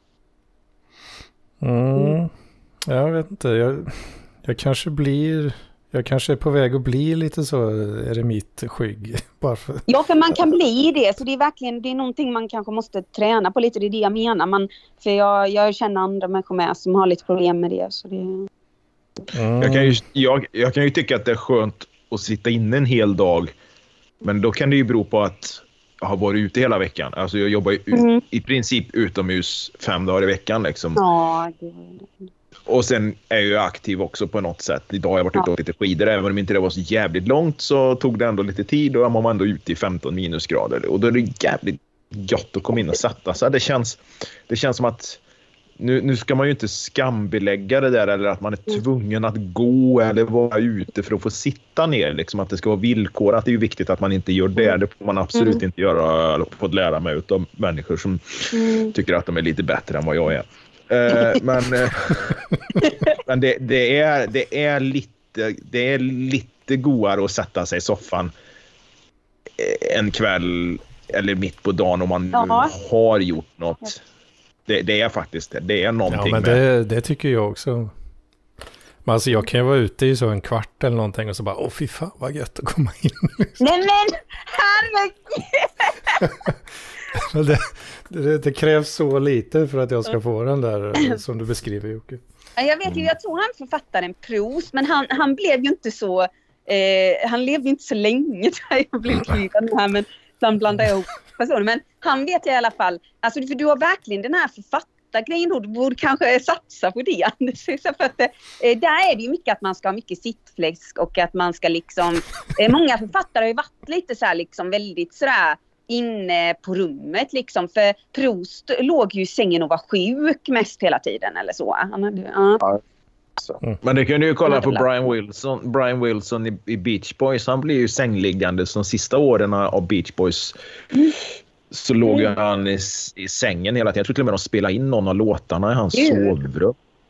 Mm. Jag vet inte, jag, jag kanske blir jag kanske är på väg att bli lite så eremitskygg. Bara för... Ja, för man kan bli det, så det är verkligen, det är någonting man kanske måste träna på lite, det är det jag menar. Man, för jag, jag känner andra människor med som har lite problem med det, så det... Mm. Jag kan ju, jag, jag kan ju tycka att det är skönt att sitta inne en hel dag. Men då kan det ju bero på att jag har varit ute hela veckan. Alltså jag jobbar ju mm. i princip utomhus fem dagar i veckan. Liksom. Ja, det... Och sen är jag ju aktiv också på något sätt. Idag har jag varit ute och åkt lite skidor. Även om inte det var så jävligt långt så tog det ändå lite tid. Och man var ändå ute i femton minusgrader. Och då är det jävligt gott att komma in och sätta sig. Det känns, det känns som att Nu, nu ska man ju inte skambelägga det där eller att man är tvungen att gå eller vara ute för att få sitta ner. Liksom att det ska vara villkorat. Det är ju viktigt att man inte gör det. Det får man absolut mm. inte göra. Jag fått lära mig av människor som mm. tycker att de är lite bättre än vad jag är. Eh, men eh, men det, det, är, det, är lite, det är lite godare att sätta sig i soffan en kväll eller mitt på dagen om man ja. har gjort något. Det, det är faktiskt det. Det är någonting ja, men det, med. Det tycker jag också. Men alltså jag kan ju vara ute i så en kvart eller någonting och så bara, åh fy fan vad gött att komma in. Nej men, herregud! det, det, det krävs så lite för att jag ska få den där som du beskriver, Jocke. Jag vet ju, jag tror han författaren Proust, men han, han blev ju inte så, eh, han levde inte så länge där jag blev klivad här, men han blandade ihop personer. Men han vet jag i alla fall, alltså för du har verkligen den här författargrejen då, du borde kanske satsa på det. För att, eh, där är det ju mycket att man ska ha mycket sittfläsk och att man ska liksom, eh, många författare har ju varit lite så här liksom väldigt sådär inne på rummet liksom, för Proust låg ju i sängen och var sjuk mest hela tiden eller så. Han hade, ja. Mm. Men det kan du ju kolla på Brian Wilson. Brian Wilson i, i Beach Boys. Han blir ju sängliggande de sista åren av Beach Boys. Mm. Så låg mm. han i, i sängen hela tiden. Jag tror till och med de spelade in någon av låtarna i hans mm. sovrum.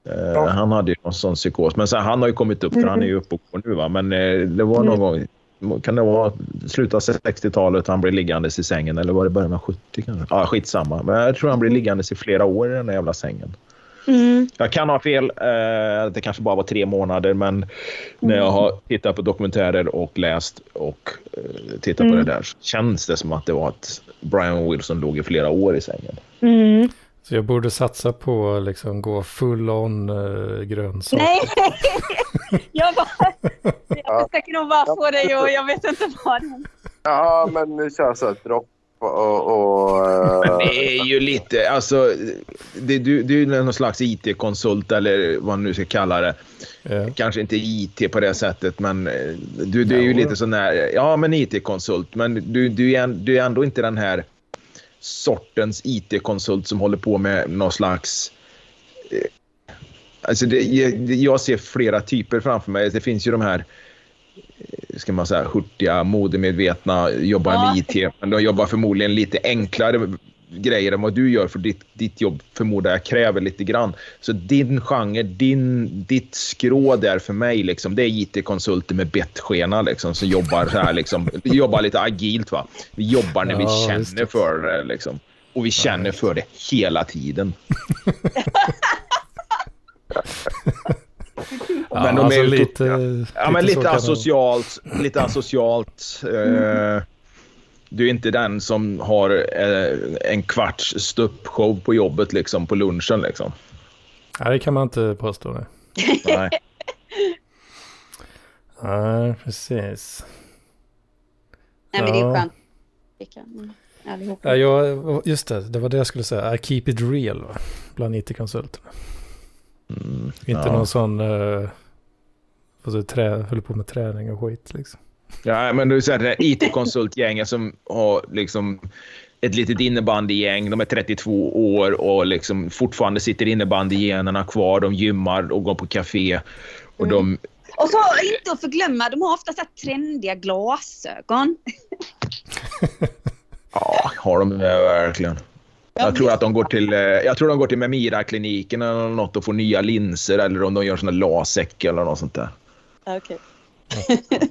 Uh, han hade ju någon sån psykos. Men sen, han har ju kommit upp, för han är ju uppe och nu va. Men uh, det var någon gång, kan det vara sluta sextiotalet han blir liggandes i sängen, eller var det början av sjuttio kanske? Ja, skitsamma. Men jag tror han blir liggandes i flera år i den där jävla sängen. Mm. Jag kan ha fel, uh, det kanske bara var tre månader, men mm. när jag har tittat på dokumentärer och läst och uh, tittat mm. på det där, så känns det som att det var att Brian Wilson låg i flera år i sängen. Mm. Så jag borde satsa på att liksom gå full on uh, grönsak. Nej, jag bara, jag försöker nog bara få dig och jag vet inte vad. Ja, men nu kör så ett dropp och... och uh... Men det är ju lite, alltså, det, du, du är någon slags I T-konsult eller vad man nu ska kalla det. Ja. Kanske inte I T på det sättet, men du, du är ju ja. lite sån här, ja men I T-konsult, men du, du, är, du är ändå inte den här sortens I T-konsult som håller på med någon slags eh, alltså det, jag, jag ser flera typer framför mig. Det finns ju de här, ska man säga, hurtiga, modemedvetna, jobbar ja. med I T, men de jobbar förmodligen lite enklare grejer än vad du gör, för ditt, ditt jobb förmodar jag kräver lite grann. Så din genre, din, ditt skrå där för mig liksom, det är I T-konsulter med bettskena liksom, som jobbar så här liksom, vi jobbar lite agilt va. Vi jobbar när ja, vi känner för det liksom. Och vi känner ja, för det hela tiden. Ja, men de alltså är lite, ja, lite, men lite man... asocialt, lite asocialt. Mm. Eh, du är inte den som har eh, en kvarts ståuppshow på jobbet liksom, på lunchen liksom. Nej, det kan man inte påstå. Nej, nej. Ja, precis. Nej, men det är skönt. Mm. Ja, jag, just det, det var det jag skulle säga. I keep it real, va? Bland I T-konsulterna. Mm, inte ja. någon sån uh, alltså, trä, håller på med träning och skit liksom. Ja, men du säger det I T-konsultgänget som har liksom ett litet innebandygäng, de är trettiotvå år och liksom fortfarande sitter innebandygenerna kvar, de gymmar och går på café och mm. de... Och så inte att förglömma, de har ofta så här trendiga glasögon. Ja, har de det verkligen? Jag tror att de går till jag tror de går till Memira-kliniken eller något och får nya linser, eller om de gör såna LASIK eller något sånt där. Okej. Okay.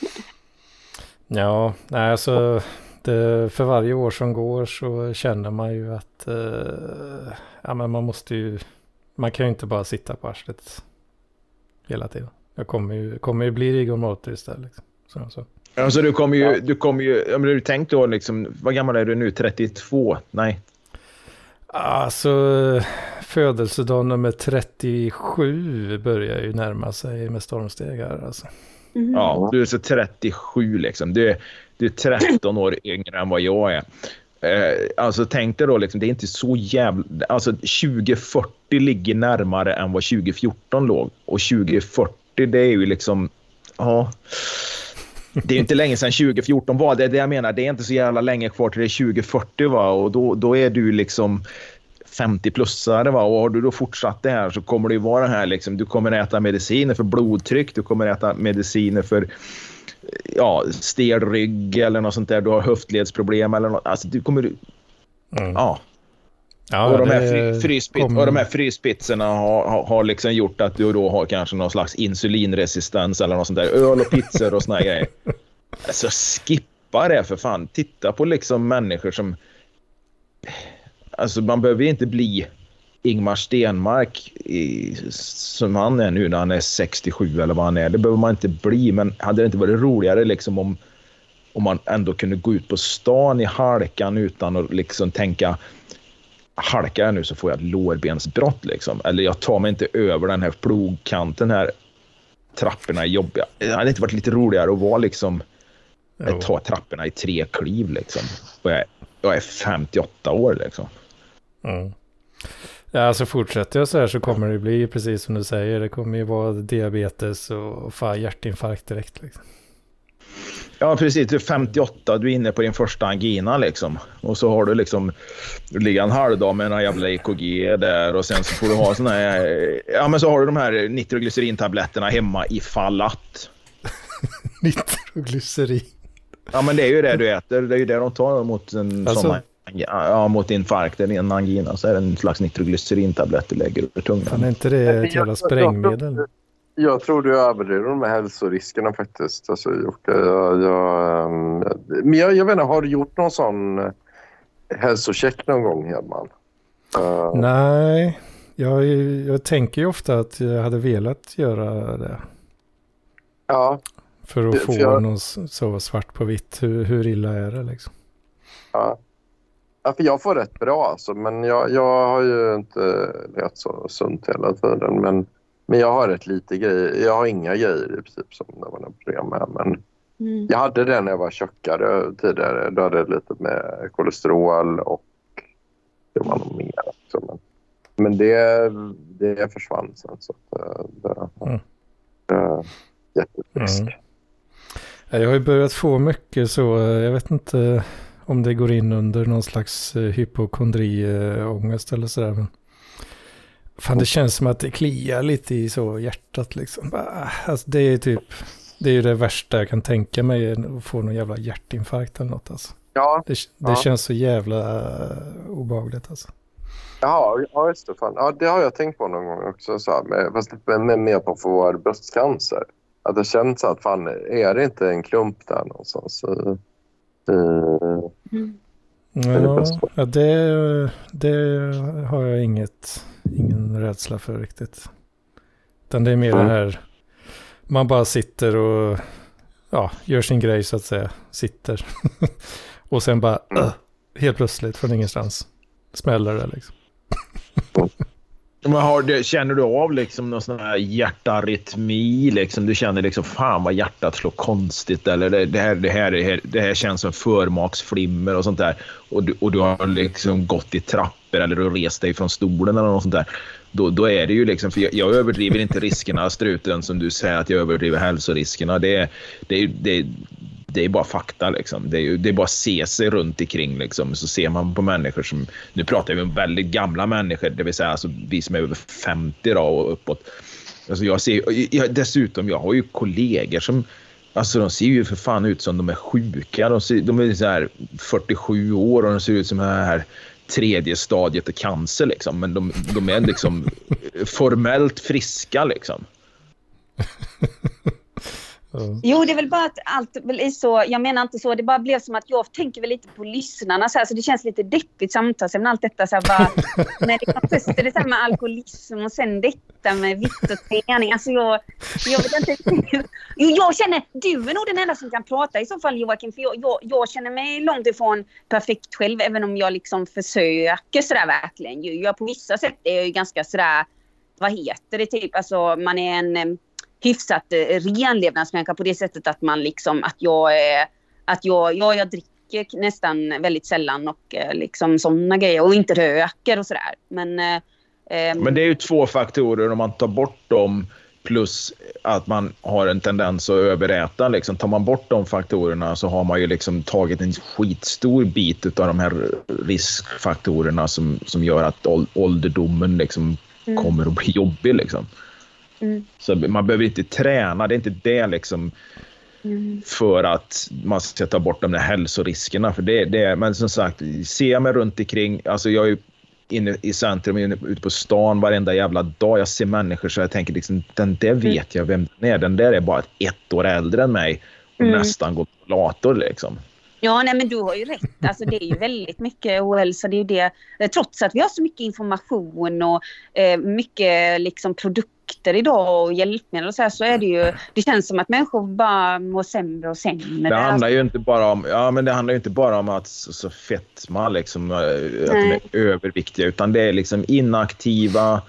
Ja, nej, alltså det, för varje år som går så känner man ju att uh, ja, men man måste ju, man kan ju inte bara sitta på arslet hela tiden. Jag kommer ju, kommer ju bli Rigor Mortis istället liksom. Så, så. Alltså du kommer ju, ja. du kommer ju, jag menar, du tänkte då liksom, vad gammal är du nu? trettiotvå? Nej. Alltså födelsedagen nummer trettiosju börjar ju närma sig med stormsteg här alltså. Mm. Ja, du är så trettiosju liksom. Du är, du är tretton år yngre än vad jag är. Eh, alltså tänk dig då liksom, det är inte så jävla... Alltså tjugo fyrtio ligger närmare än vad tjugo fjorton låg. Och tjugo fyrtio det är ju liksom... Ja... Det är inte länge sedan tjugo fjorton var. Det är det jag menar. Det är inte så jävla länge kvar till det är tjugo fyrtio va. Och då, då är du liksom femtio-plussare va. Och har du då fortsatt det här så kommer det ju vara det här liksom. Du kommer äta mediciner för blodtryck. Du kommer äta mediciner för ja, stel rygg eller något sånt där. Du har höftledsproblem eller något. Alltså du kommer... Mm. Ja. Ja, och, de här fry, fryspit, kom... och de här fryspizzorna har, har, har liksom gjort att du då har kanske någon slags insulinresistens eller något sånt där. Öl och pizzor och såna här grejer. Alltså skippa det för fan. Titta på liksom människor som... Alltså man behöver inte bli Ingmar Stenmark i, som han är nu när han är sextiosju eller vad han är. Det behöver man inte bli, men hade det inte varit roligare liksom om, om man ändå kunde gå ut på stan i halkan utan att liksom tänka... halkar jag nu så får jag ett lårbensbrott liksom. Eller jag tar mig inte över den här plogkanten här. Trapporna är jobbiga. Det hade inte varit lite roligare att vara liksom att ta trapporna i tre kliv liksom. Och jag, jag är femtioåtta år liksom. Mm. Ja, alltså fortsätter jag så här så kommer det bli precis som du säger. Det kommer ju vara diabetes och fan hjärtinfarkt direkt liksom. Ja, precis. Du är femtioåtta, du är inne på din första angina liksom. Och så har du liksom, du ligger en halvdag med en jävla E K G där och sen så får du ha såna här, ja men så har du de här nitroglycerintabletterna hemma ifall att. Nitroglycerin? Ja men det är ju det du äter, det är ju det de tar mot en alltså, sån ja, mot infarkt eller en angina så är det en slags nitroglycerintablett du lägger över tungan. Fan, är inte det ett jävla sprängmedel? Jag, jag tror du överdriver de här hälsoriskerna faktiskt. Alltså, Jocke, jag, jag, men jag, jag vet inte, har du gjort någon sån hälsocheck någon gång, Hedman? Uh... Nej, jag, jag tänker ju ofta att jag hade velat göra det. Ja. För att få för jag... någon så svart på vitt. Hur, hur illa är det liksom? Ja. Ja, för jag får rätt bra alltså. Men jag, jag har ju inte levt så sunt hela tiden. Men, men jag har rätt lite grejer. Jag har inga grejer i princip som det var några problem med. Men mm. jag hade det när jag var tjockare tidigare. Då hade jag lite med kolesterol och det var nog mer också. Men, men det, det försvann sen. Så att, det, mm. det, jättetrisk. Mm. Jag har ju börjat få mycket så, jag vet inte om det går in under någon slags hypokondriångest eller sådär. Men fan, det känns som att det kliar lite i så hjärtat liksom. Alltså, det är typ, det är ju det värsta jag kan tänka mig, att få någon jävla hjärtinfarkt eller något alltså. Ja. Det, det ja. känns så jävla obehagligt alltså. Jaha, ja just det. Fan. Ja, det har jag tänkt på någon gång också. Så här, med, fast med, med mer på för bröstcancer. Att det känns att fan, är det inte en klump där någonstans? Uh, mm. Ja, det, det har jag inget, ingen rädsla för riktigt. Utan det är mer mm. det här, man bara sitter och ja, gör sin grej så att säga. Sitter. Och sen bara, mm. uh, helt plötsligt från ingenstans smäller det liksom. Men har det, känner du av liksom någon sån här hjärtarytmi liksom, du känner liksom fan vad hjärtat slår konstigt eller det, det, här, det, här, det, här, det här känns som förmaksflimmer och sånt där och du, och du har liksom gått i trappor eller du rest dig från stolen eller något sånt där, då, då är det ju liksom, för jag, jag överdriver inte riskerna struten som du säger att jag överdriver hälsoriskerna, det, det, det, det är bara fakta liksom. Det är, det är bara att se sig runt omkring liksom. Så ser man på människor som, nu pratar vi om väldigt gamla människor, det vill säga alltså, vi som är över femtio då och uppåt. Alltså jag ser, jag, dessutom jag har ju kollegor som, alltså de ser ju för fan ut som de är sjuka. De, ser, de är så här fyrtiosju år och de ser ut som här, här tredje stadiet av cancer liksom. Men de, de är liksom formellt friska liksom. Mm. Jo, det är väl bara att allt väl är så, jag menar inte så, det bara blev som att jag tänker väl lite på lyssnarna så, här, så det känns lite deppigt samtal, men allt detta så här, bara, när det kom först är det så här med alkoholism och sen detta med vitt och träning, alltså jag, jag vet inte, jo, jag känner, du är nog den enda som kan prata i så fall, Joakim, för jag, jag, jag känner mig långt ifrån perfekt själv, även om jag liksom försöker sådär verkligen, jag på vissa sätt är jag ju ganska sådär, vad heter det typ, alltså man är en hyfsat renlevnadsmänniska på det sättet att man liksom, att jag är, att jag, jag, jag dricker nästan väldigt sällan och liksom sådana grejer och inte röker och sådär. Men, eh, Men det är ju två faktorer om man tar bort dem plus att man har en tendens att överäta. Liksom. Tar man bort de faktorerna så har man ju liksom tagit en skitstor bit av de här riskfaktorerna som, som gör att ålderdomen liksom mm. kommer att bli jobbig liksom. Mm. Så man behöver inte träna, det är inte det liksom mm. för att man ska ta bort de där hälsoriskerna för det, det, men som sagt, ser jag mig runt omkring, alltså jag är ju inne i centrum, inne, ute på stan varenda jävla dag, jag ser människor så jag tänker liksom, den där vet jag vem den är, den där är bara ett år äldre än mig och mm. nästan går på lator liksom. Ja, nej men du har ju rätt. Alltså det är ju väldigt mycket ohälsa. Det är ju det, trots att vi har så mycket information och eh, mycket liksom produkter idag och hjälpmedel och så här, så är det ju, det känns som att människor bara mår sämre och sämre. Det handlar ju inte bara om, ja men det handlar ju inte bara om att så, så fetma liksom, att de är överviktiga, utan det är liksom inaktiva.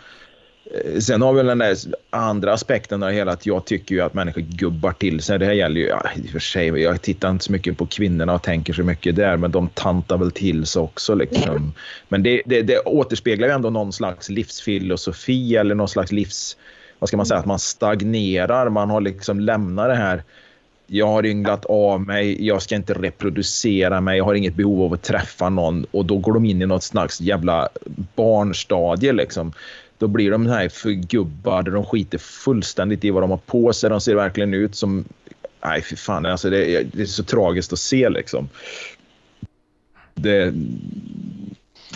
Sen har vi den där andra aspekten av hela, att jag tycker ju att människor gubbar till sig. Det här gäller ju, ja, i och för sig, jag tittar inte så mycket på kvinnorna och tänker så mycket där, men de tantar väl till sig också liksom. Men det, det, det återspeglar ju ändå någon slags livsfilosofi eller någon slags livs, vad ska man säga, att man stagnerar, man har liksom lämnat det här, jag har ynglat av mig, jag ska inte reproducera mig, jag har inget behov av att träffa någon, och då går de in i något slags jävla barnstadie liksom. Då blir de här förgubbade, de skiter fullständigt i vad de har på sig. De ser verkligen ut som, nej för fan, alltså det, är, det är så tragiskt att se liksom. Det,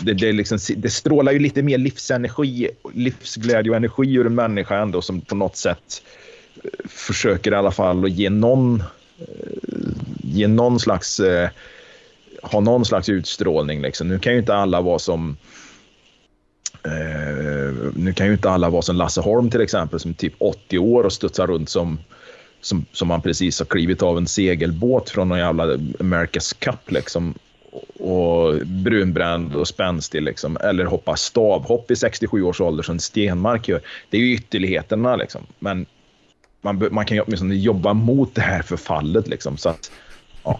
det, det, liksom, det strålar ju lite mer livsenergi, livsglädje och energi ur en människa ändå som på något sätt försöker i alla fall att ge någon ge någon slags ha någon slags utstrålning liksom. Nu kan ju inte alla vara som eh, nu kan ju inte alla vara som Lasse Holm till exempel som är typ åttio år och studsar runt som som, som man precis har klivit av en segelbåt från någon jävla America's Cup liksom och brunbränd och spänstig liksom, eller hoppa stavhopp i sextiosju års ålder som Stenmark gör. Det är ju ytterligheterna liksom, men man, man kan ju åtminstone jobba mot det här förfallet liksom, så att ja.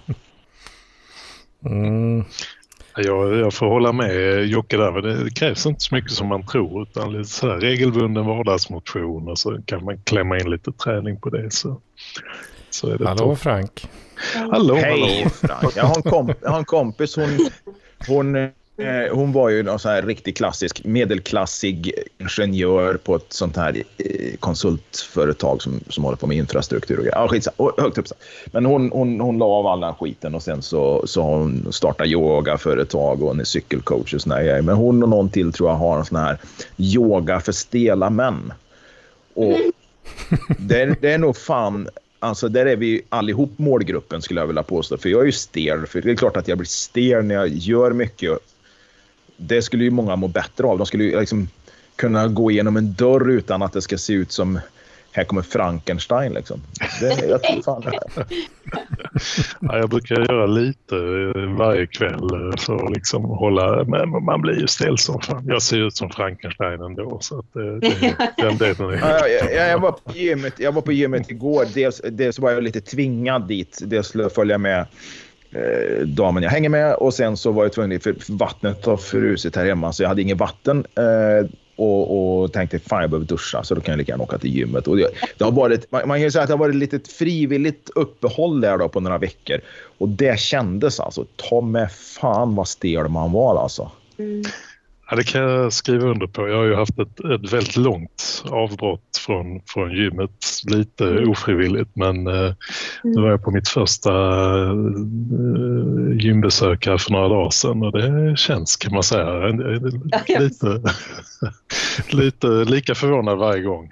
Mm. Jag, jag får hålla med Jocke där, det krävs inte så mycket som man tror utan lite så här regelbunden vardagsmotion och så kan man klämma in lite träning på det så, så är det hallå topp. Frank. Hallå, Hej hallå. Frank. Jag har en, komp- jag har en kompis, hon, hon, eh, hon var ju någon så här riktigt klassisk medelklassig ingenjör på ett sånt här eh, konsultföretag som, som håller på med infrastruktur och grejer. Ja, skitsa, oh, högt upp så. Men hon, hon, hon la av all den skiten och sen så, så hon startade yogaföretag och hon är cykelcoach och såna här. Men hon och någon till tror jag har en sån här yoga för stela män. Och det, det är nog fan... Alltså där är vi allihop målgruppen skulle jag vilja påstå. För jag är ju stel. För det är klart att jag blir stel när jag gör mycket. Det skulle ju många må bättre av. De skulle ju liksom kunna gå igenom en dörr utan att det ska se ut som här kommer Frankenstein liksom. Det, jag tror fan det. Ja, jag brukar göra lite varje kväll för att liksom hålla, men man blir ju stel som fan. Jag ser ut som Frankenstein ändå så att det, det, den delen är... Ja, jag, jag, jag var på gymmet, jag var på gymmet igår. Dels, dels var jag lite tvingad dit. Dels skulle jag följa med eh, damen jag hänger med och sen så var jag tvungen för vattnet har frusit här hemma så jag hade ingen vatten. Eh, Och, och tänkte fan jag behöver duscha så då kan jag lika gärna åka till gymmet och det, det har varit, man, man kan ju säga att det har varit lite frivilligt uppehåll där då på några veckor och det kändes alltså ta med fan vad stel man var alltså. Mm. Ja, det kan jag skriva under på. Jag har ju haft ett, ett väldigt långt avbrott från, från gymmet. Lite mm. ofrivilligt, men eh, nu var jag på mitt första eh, gymbesök här för några dagar sedan. Och det känns, kan man säga, lite, lite lika förvånad varje gång.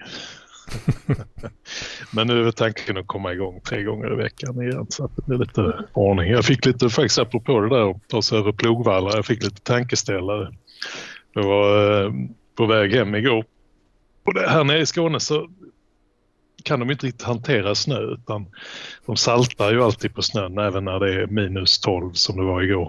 Men nu är tanken att komma igång tre gånger i veckan igen så att det blir lite ordning. Jag fick lite, faktiskt apropå det där att ta sig över plogvallar, jag fick lite tankeställare. Jag var eh, på väg hem igår. Och det, här nere i Skåne så kan de inte riktigt hantera snö utan de saltar ju alltid på snön även när det är minus tolv som det var igår.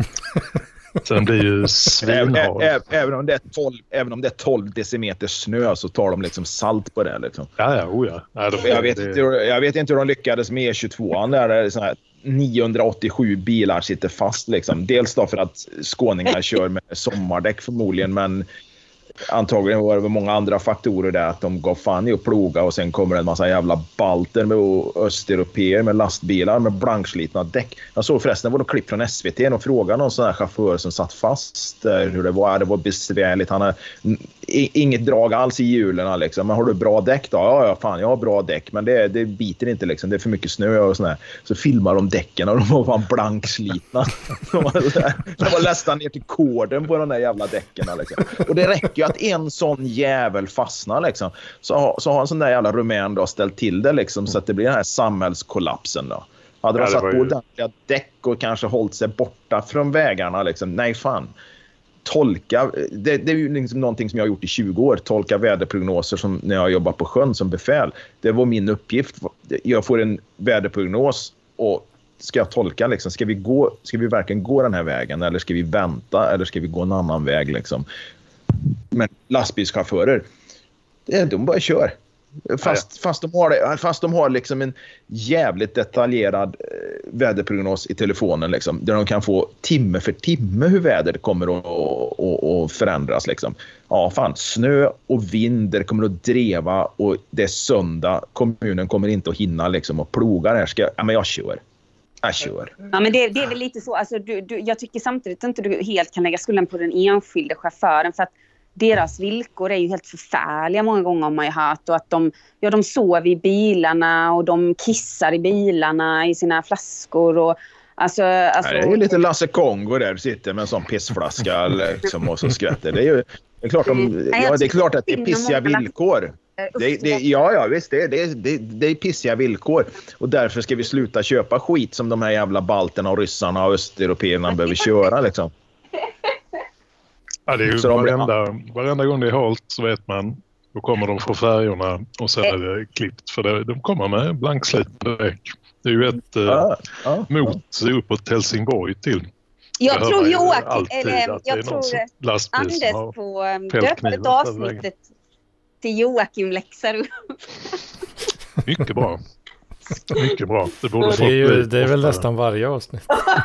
Sen blir ju svinhård. Även, även, om det är tolv, även om det är tolv decimeter snö så tar de liksom salt på det liksom. Ja, ja, oh ja. ja de, jag, vet det... inte, jag vet inte hur de lyckades med E tjugotvåan där det är sån här niohundraåttiosju bilar sitter fast liksom. Dels då för att skåningar kör med sommardäck förmodligen, men antagligen var det många andra faktorer där att de gav fan i att ploga och sen kommer en massa jävla balter med östeuropeer med lastbilar med blankslitna däck. Jag såg förresten var det klipp från S V T och frågade någon sån här chaufför som satt fast hur det var. Det var besvärligt. Han har inget drag alls i hjulen liksom. Men har du bra däck då? Ja, ja fan jag har bra däck men det, det biter inte liksom. Det är för mycket snö och sådär. Så filmar de däcken och de var fan blankslitna. De var, de var nästan ner till korden på de där jävla däcken liksom. Och det räcker ju att en sån jävel fastnar liksom. Så, så har en sån där jävla rumän då ställt till det liksom så att det blir den här samhällskollapsen då. Hade de ja, satt på ju... ordentliga däck och kanske hållit sig borta från vägarna liksom. Nej fan. Tolka, det, det är ju liksom någonting som jag har gjort i tjugo år. Tolka väderprognoser som när jag jobbar på sjön som befäl. Det var min uppgift. Jag får en väderprognos och ska jag tolka liksom, ska vi gå, ska vi verkligen gå den här vägen eller ska vi vänta eller ska vi gå en annan väg liksom. Men lastbilschaufförer, de bara kör. Fast, ja. fast de har, fast de har liksom en jävligt detaljerad eh, väderprognos i telefonen liksom, där de kan få timme för timme hur vädret kommer att och, och förändras liksom. Ja fan, snö och vind det kommer att dreva och det är söndag, kommunen kommer inte att hinna liksom och ploga där ska, ja men jag kör. Jag kör. Ja men det, det är väl lite så, alltså, du, du, jag tycker samtidigt inte du helt kan lägga skulden på den enskilde chauffören för att deras villkor är ju helt förfärliga många gånger har man ju hört och att de, ja, de sover i bilarna och de kissar i bilarna i sina flaskor och Alltså, alltså... Nej, det är ju lite Lasse Kongo där sitter med en sån pissflaska liksom, och så skvätter. Det är ju det är klart, de, ja, det är klart att det är pissiga villkor. Det, det, ja, ja, visst. Det, det, det, det är pissiga villkor. Och därför ska vi sluta köpa skit som de här jävla balterna och ryssarna och östeuropeerna behöver köra liksom. Ja, det är ju Så de- varenda, varenda gång det är halt så vet man, då kommer de från färgerna och sen är det klippt. För det, de kommer med blankslitna däck. Det är ju ett eh, Ja, ja. mot uppåt Helsingborg till. Jag Det hör tror man ju Joakim, alltid eller att det är jag någon tror som- lastbil som Anders har på um, fältknivar döpade på avsnittet till Joakim läxar upp. Mycket bra. Mycket bra. Det borde Det är, ju, bli det är väl oftare. nästan varje avsnitt.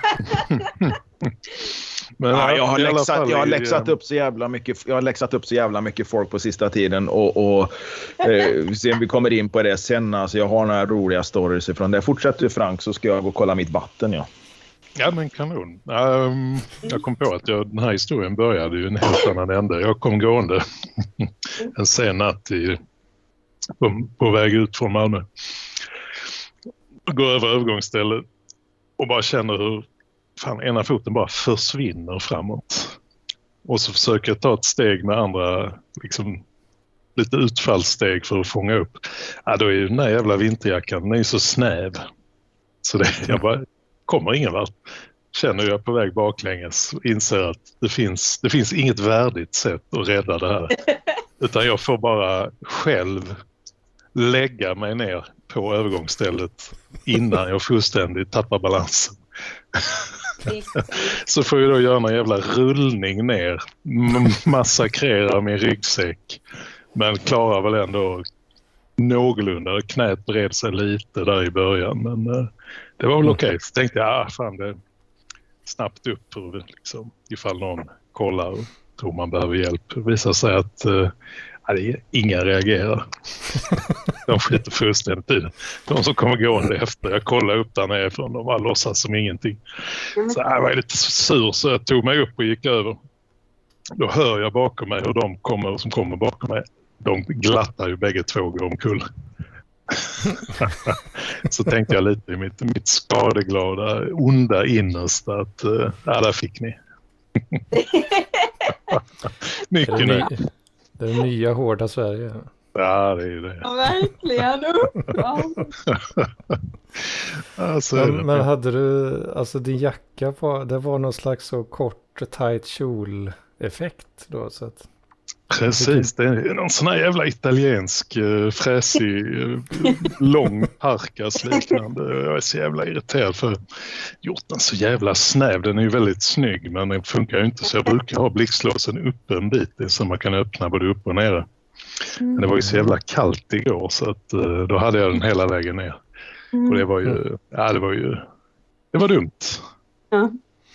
Men Ja, jag har i alla läxat, fall jag har i, läxat upp så jävla mycket, jag har läxat upp så jävla mycket folk på sista tiden och, och eh, se om vi kommer in på det sen. Alltså, jag har några roliga stories ifrån det. Fortsätter du Frank så ska jag gå och kolla mitt vatten, ja. Ja, men kanon. Um, jag kom på att jag, den här historien började ju en helt annan ände. Jag kom gående en sen natt i, på, på väg ut från Malmö. Går över övergångsstället och bara känner hur fan, ena foten bara försvinner framåt. Och så försöker jag ta ett steg med andra, liksom lite utfallssteg för att fånga upp. Ja, då är ju den här jävla vinterjackan, den är ju så snäv. Så det, jag bara kommer ingen vart. Känner jag på väg baklänges och inser att det finns, det finns inget värdigt sätt att rädda det här. Utan jag får bara själv lägga mig ner på övergångsstället innan jag fullständigt tappar balansen. Så får jag då göra en jävla rullning ner, m- massakrera min ryggsäck, men klarar väl ändå någorlunda. Knät bred sig lite där i början, men uh, det var väl okej. Okay. Så tänkte jag, ah, fan, det är snabbt upp för liksom, ifall någon kollar och tror man behöver hjälp. Det visar sig att uh, ja, det är, ingen reagerar. De skiter fullständigt i det. De som kommer gående efter, jag kollar upp där nerifrån, de bara låtsas som ingenting. Så jag var lite sur så jag tog mig upp och gick över. Då hör jag bakom mig och de kommer, som kommer bakom mig, de glattar ju bägge två går omkull. Så tänkte jag lite i mitt, mitt skadeglada, onda innersta att uh, ja, där fick ni. Mycket Det är, nu. ny, det är nya hårda Sverige. Ja, det är ju det. Ja, verkligen. Ja. Alltså, Men, men hade du, alltså din jacka på, det var någon slags så kort, tight kjol-effekt då så att... Precis, det är någon sån här jävla italiensk uh, fräsig, uh, lång parkas liknande. Jag är så jävla irriterad för gjort den så jävla snäv. Den är ju väldigt snygg men den funkar ju inte så jag brukar ha blixtlåsen uppe en bit så man kan öppna både upp och nere. Men det var ju så jävla kallt igår så att uh, då hade jag den hela vägen ner. Och det var ju, ja det var ju, det var dumt. Ja.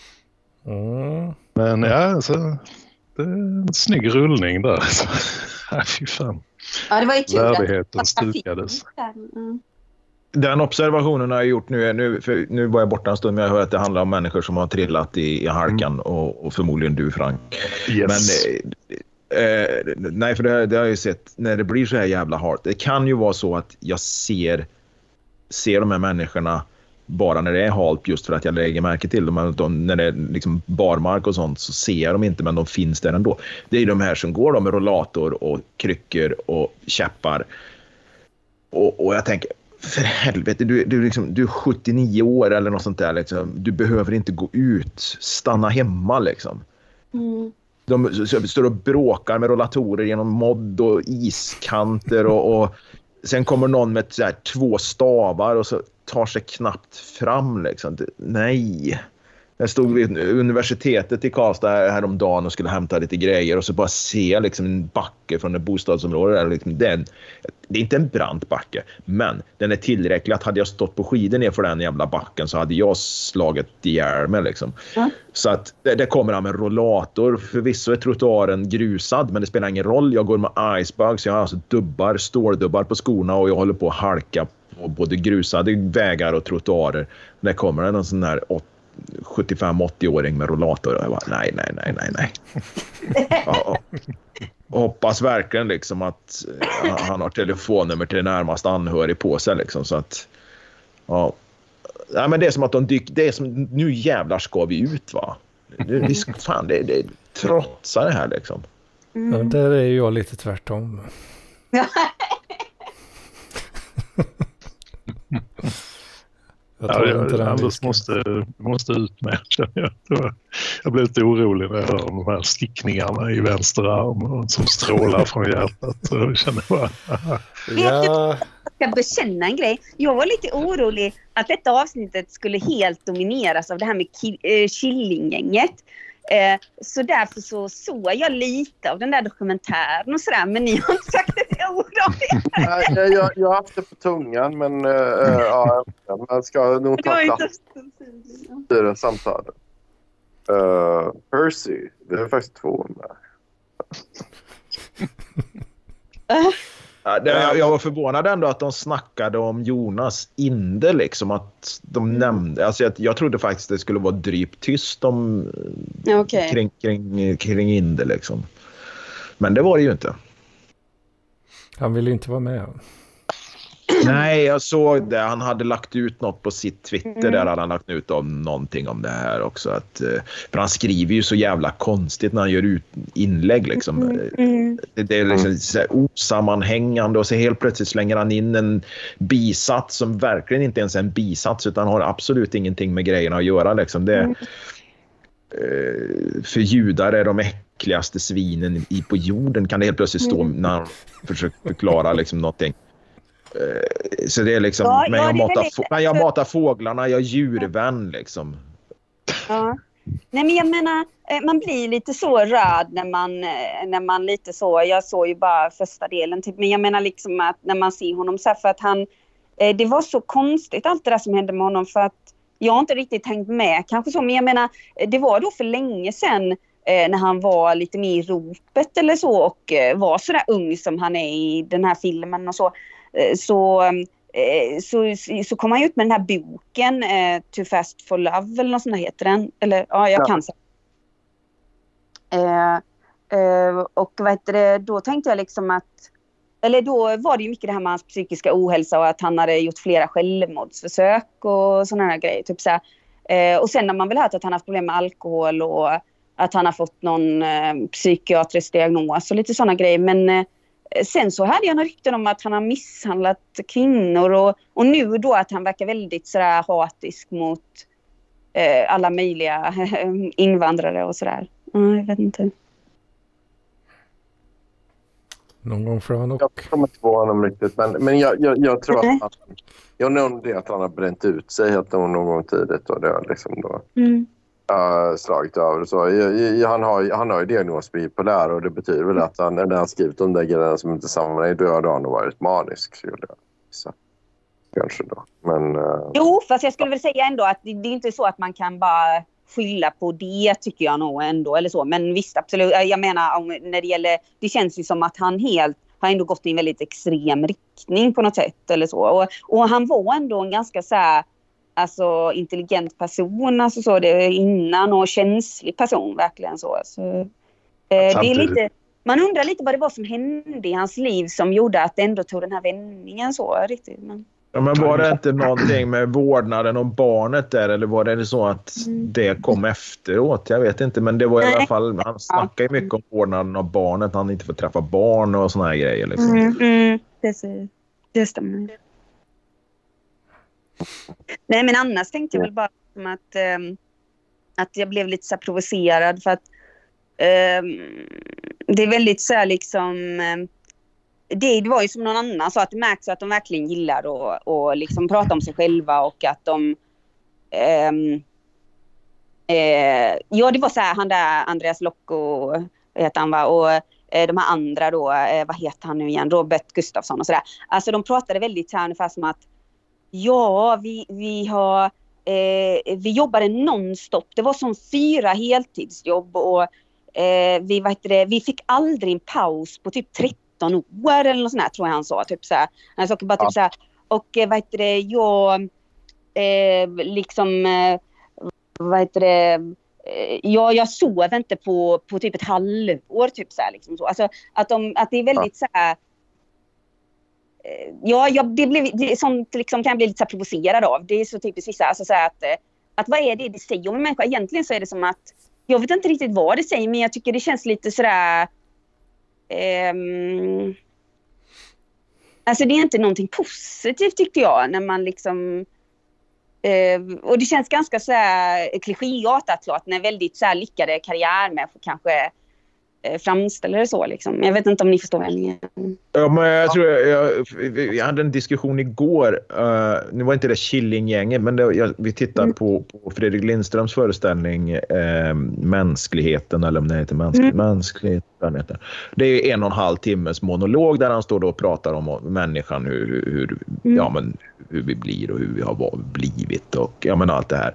Mm. Men ja, alltså, det är en snygg rullning där. Ja, fy fan. Ja, det var ju kul. Värdigheten att- stukades. Mm. Den observationen har jag gjort nu, nu, för nu var jag borta en stund men jag hör att det handlar om människor som har trillat i, i halkan mm. och, och förmodligen du Frank. Yes. Men eh, nej, för det, det har jag ju sett när det blir så här jävla halt. Det kan ju vara så att jag ser ser de här människorna bara när det är halt just för att jag lägger märke till dem. De, när det är liksom barmark och sånt så ser jag dem inte men de finns där ändå. Det är de här som går då med rollator och kryckor och käppar. Och, och jag tänker, för helvete, du, du, liksom, du är sjuttionio år eller något sånt där. Liksom. Du behöver inte gå ut, stanna hemma liksom. Mm. De står och bråkar med rollatorer genom modd och iskanter och, och sen kommer någon med så här, två stavar och så tar sig knappt fram liksom. Nej. Jag stod vid universitetet i Karlstad häromdagen och skulle hämta lite grejer och så bara se liksom en backe från ett bostadsområde där liksom den, det är inte en brant backe men den är tillräcklig att hade jag stått på skidor ner för den jävla backen så hade jag slagit ihjäl mig liksom. Mm. Så att det, det kommer han med rollator. Förvisso är trottoaren grusad men det spelar ingen roll. Jag går med icebugs, jag har alltså dubbar, ståldubbar på skorna och jag håller på att halka på både grusade vägar och trottoarer. Där kommer det en sån här sjuttiofem-åttio-åring med rollator och jag bara, nej, nej, nej, nej, nej. Ja, och hoppas verkligen liksom att han har telefonnummer till närmast anhörig på sig liksom så att ja, ja, men det är som att de dyker, det är som, nu jävlar ska vi ut va. Det, vi ska, fan, det, det trotsar det här liksom. Mm. Ja, där är ju jag lite tvärtom. Jag tror ja, inte jag, Anders måste, måste ut med. Jag, jag blir lite orolig när jag hör de här stickningarna i vänster arm som strålar från hjärtat. Jag känner bara... ja. Jag ska bekänna en grej. Jag var lite orolig att detta avsnittet skulle helt domineras av det här med ki- äh, Killinggänget. Eh, så därför så såg jag lite av den där dokumentären och sådär, men ni har inte sagt ett ord om det. jag, jag, jag har haft det på tungan, men äh, ja, man ska nog ta plats i det samtalet. Uh, Percy, det är faktiskt två med. Ja, det, jag, jag var förvånad ändå att de snackade om Jonas Inde liksom, att de nämnde, alltså jag, jag trodde faktiskt det skulle vara drypt tyst om okay. kring, kring, kring Inde liksom. Men det var det ju inte. Han ville ju inte vara med. Nej, jag såg det. Han hade lagt ut något på sitt Twitter mm. där hade han lagt ut om någonting om det här också. Att, för han skriver ju så jävla konstigt när han gör ut inlägg liksom. Mm. Det, det är liksom så osammanhängande och så helt plötsligt slänger han in en bisats som verkligen inte ens är en bisats utan har absolut ingenting med grejerna att göra liksom. Det, mm. För judar är de äckligaste svinen i, på jorden kan det helt plötsligt stå mm. när han försöker förklara liksom någonting. Så det är liksom, ja, men, jag ja, matar, väldigt... men jag matar fåglarna, jag är djurvän liksom. Ja. Nej men jag menar, man blir lite så röd när man, när man lite så, jag såg ju bara första delen typ, men jag menar liksom att när man ser honom så här, för att han, det var så konstigt allt det där som hände med honom för att jag har inte riktigt tänkt med kanske så, men jag menar, det var då för länge sedan när han var lite mer i ropet eller så och var så där ung som han är i den här filmen och så. Så, så, så kom han ut med den här boken eh, Too Fast for Love eller något sånt där heter den. Eller ja, jag ja. kan säga. Eh, eh, och vad heter det, då tänkte jag liksom att eller då var det ju mycket det här med hans psykiska ohälsa och att han hade gjort flera självmordsförsök och sådana här grejer. Typ så här. Eh, och sen när man väl hört att han har haft problem med alkohol och att han har fått någon eh, psykiatrisk diagnos och lite sådana grejer. Men eh, sen så hade jag några rykten om att han har misshandlat kvinnor och, och nu då att han verkar väldigt sådär hatisk mot eh, alla möjliga invandrare och sådär. Mm, jag vet inte. Någon gång får han och... Jag kommer inte på honom riktigt, men, men jag, jag, jag tror att han, jag know det att han har bränt ut sig helt någon, någon gång tidigt och det har liksom då mm. uh, slagit över. Så, jag, jag, han, har, han har ju diagnos bipolär och det betyder väl att han, när han skrivit om de grejerna som inte sammanhänger, då har han varit manisk. Så, kanske då. Men, uh... Jo, fast jag skulle väl säga ändå att det, det är inte så att man kan bara skylla på det tycker jag nog ändå eller så. Men visst, absolut. Jag menar om, när det gäller, det känns ju som att han helt har ändå gått i en väldigt extrem riktning på något sätt eller så. Och, och han var ändå en ganska så här, alltså intelligent person, alltså så det innan och känslig person verkligen så. så eh, det är lite, man undrar lite vad det var som hände i hans liv som gjorde att det ändå tog den här vändningen så riktigt. Men... Ja, men var det inte någonting med vårdnaden och barnet där eller var det så att det kom efteråt? Jag vet inte, men det var i alla fall, han snackar ju mycket om vårdnaden och barnet, han inte får träffa barn och såna här grejer liksom. Mm, mm, det, det stämmer. Nej, men annars tänkte jag väl bara som att, um, att jag blev lite så här provocerad för att um, det är väldigt så här liksom um, det, det var ju som någon annan sa att det märks att de verkligen gillar att och liksom prata om sig själva och att de um, eh, ja det var så här han där Andreas Locko heter han va och eh, de här andra då eh, vad heter han nu igen Robert Gustafsson och sådär alltså de pratade väldigt så här ungefär som att ja, vi, vi har eh, vi jobbade nonstop. Det var som fyra heltidsjobb och eh, vi, vad heter det, vi fick aldrig en paus på typ tretton år eller något sånt här, tror jag han sa. Typ så här. Han sa bara typ så här, och eh, vad heter det, jag eh, liksom eh, vad heter det, eh, ja, jag sov inte på, på typ ett halvår typ så här, liksom så. Alltså att, de, att det är väldigt så här Ja, jag, det blev, det, sånt liksom kan jag bli lite så här provocerad av. Det är så typiskt vissa, alltså så här att, att vad är det det säger om en människa? Egentligen så är det som att, jag vet inte riktigt vad det säger, men jag tycker det känns lite sådär, um, alltså det är inte någonting positivt tyckte jag, när man liksom, uh, och det känns ganska så här klichéartat klart, när väldigt så här lyckade karriärmänniskor kanske framställer det så liksom. Jag vet inte om ni förstår vad jag menar. Ja, men jag tror jag, jag, jag hade en diskussion igår. Uh, nu var inte det Killinggänget, men det, jag, vi tittade mm. på, på Fredrik Lindströms föreställning uh, Mänskligheten, eller om det heter mänsklig, mm. Mänskligheten. Det är en och en halv timmes monolog där han står då och pratar om människan, hur, hur, mm. ja, men, hur vi blir och hur vi har blivit och ja, men allt det här.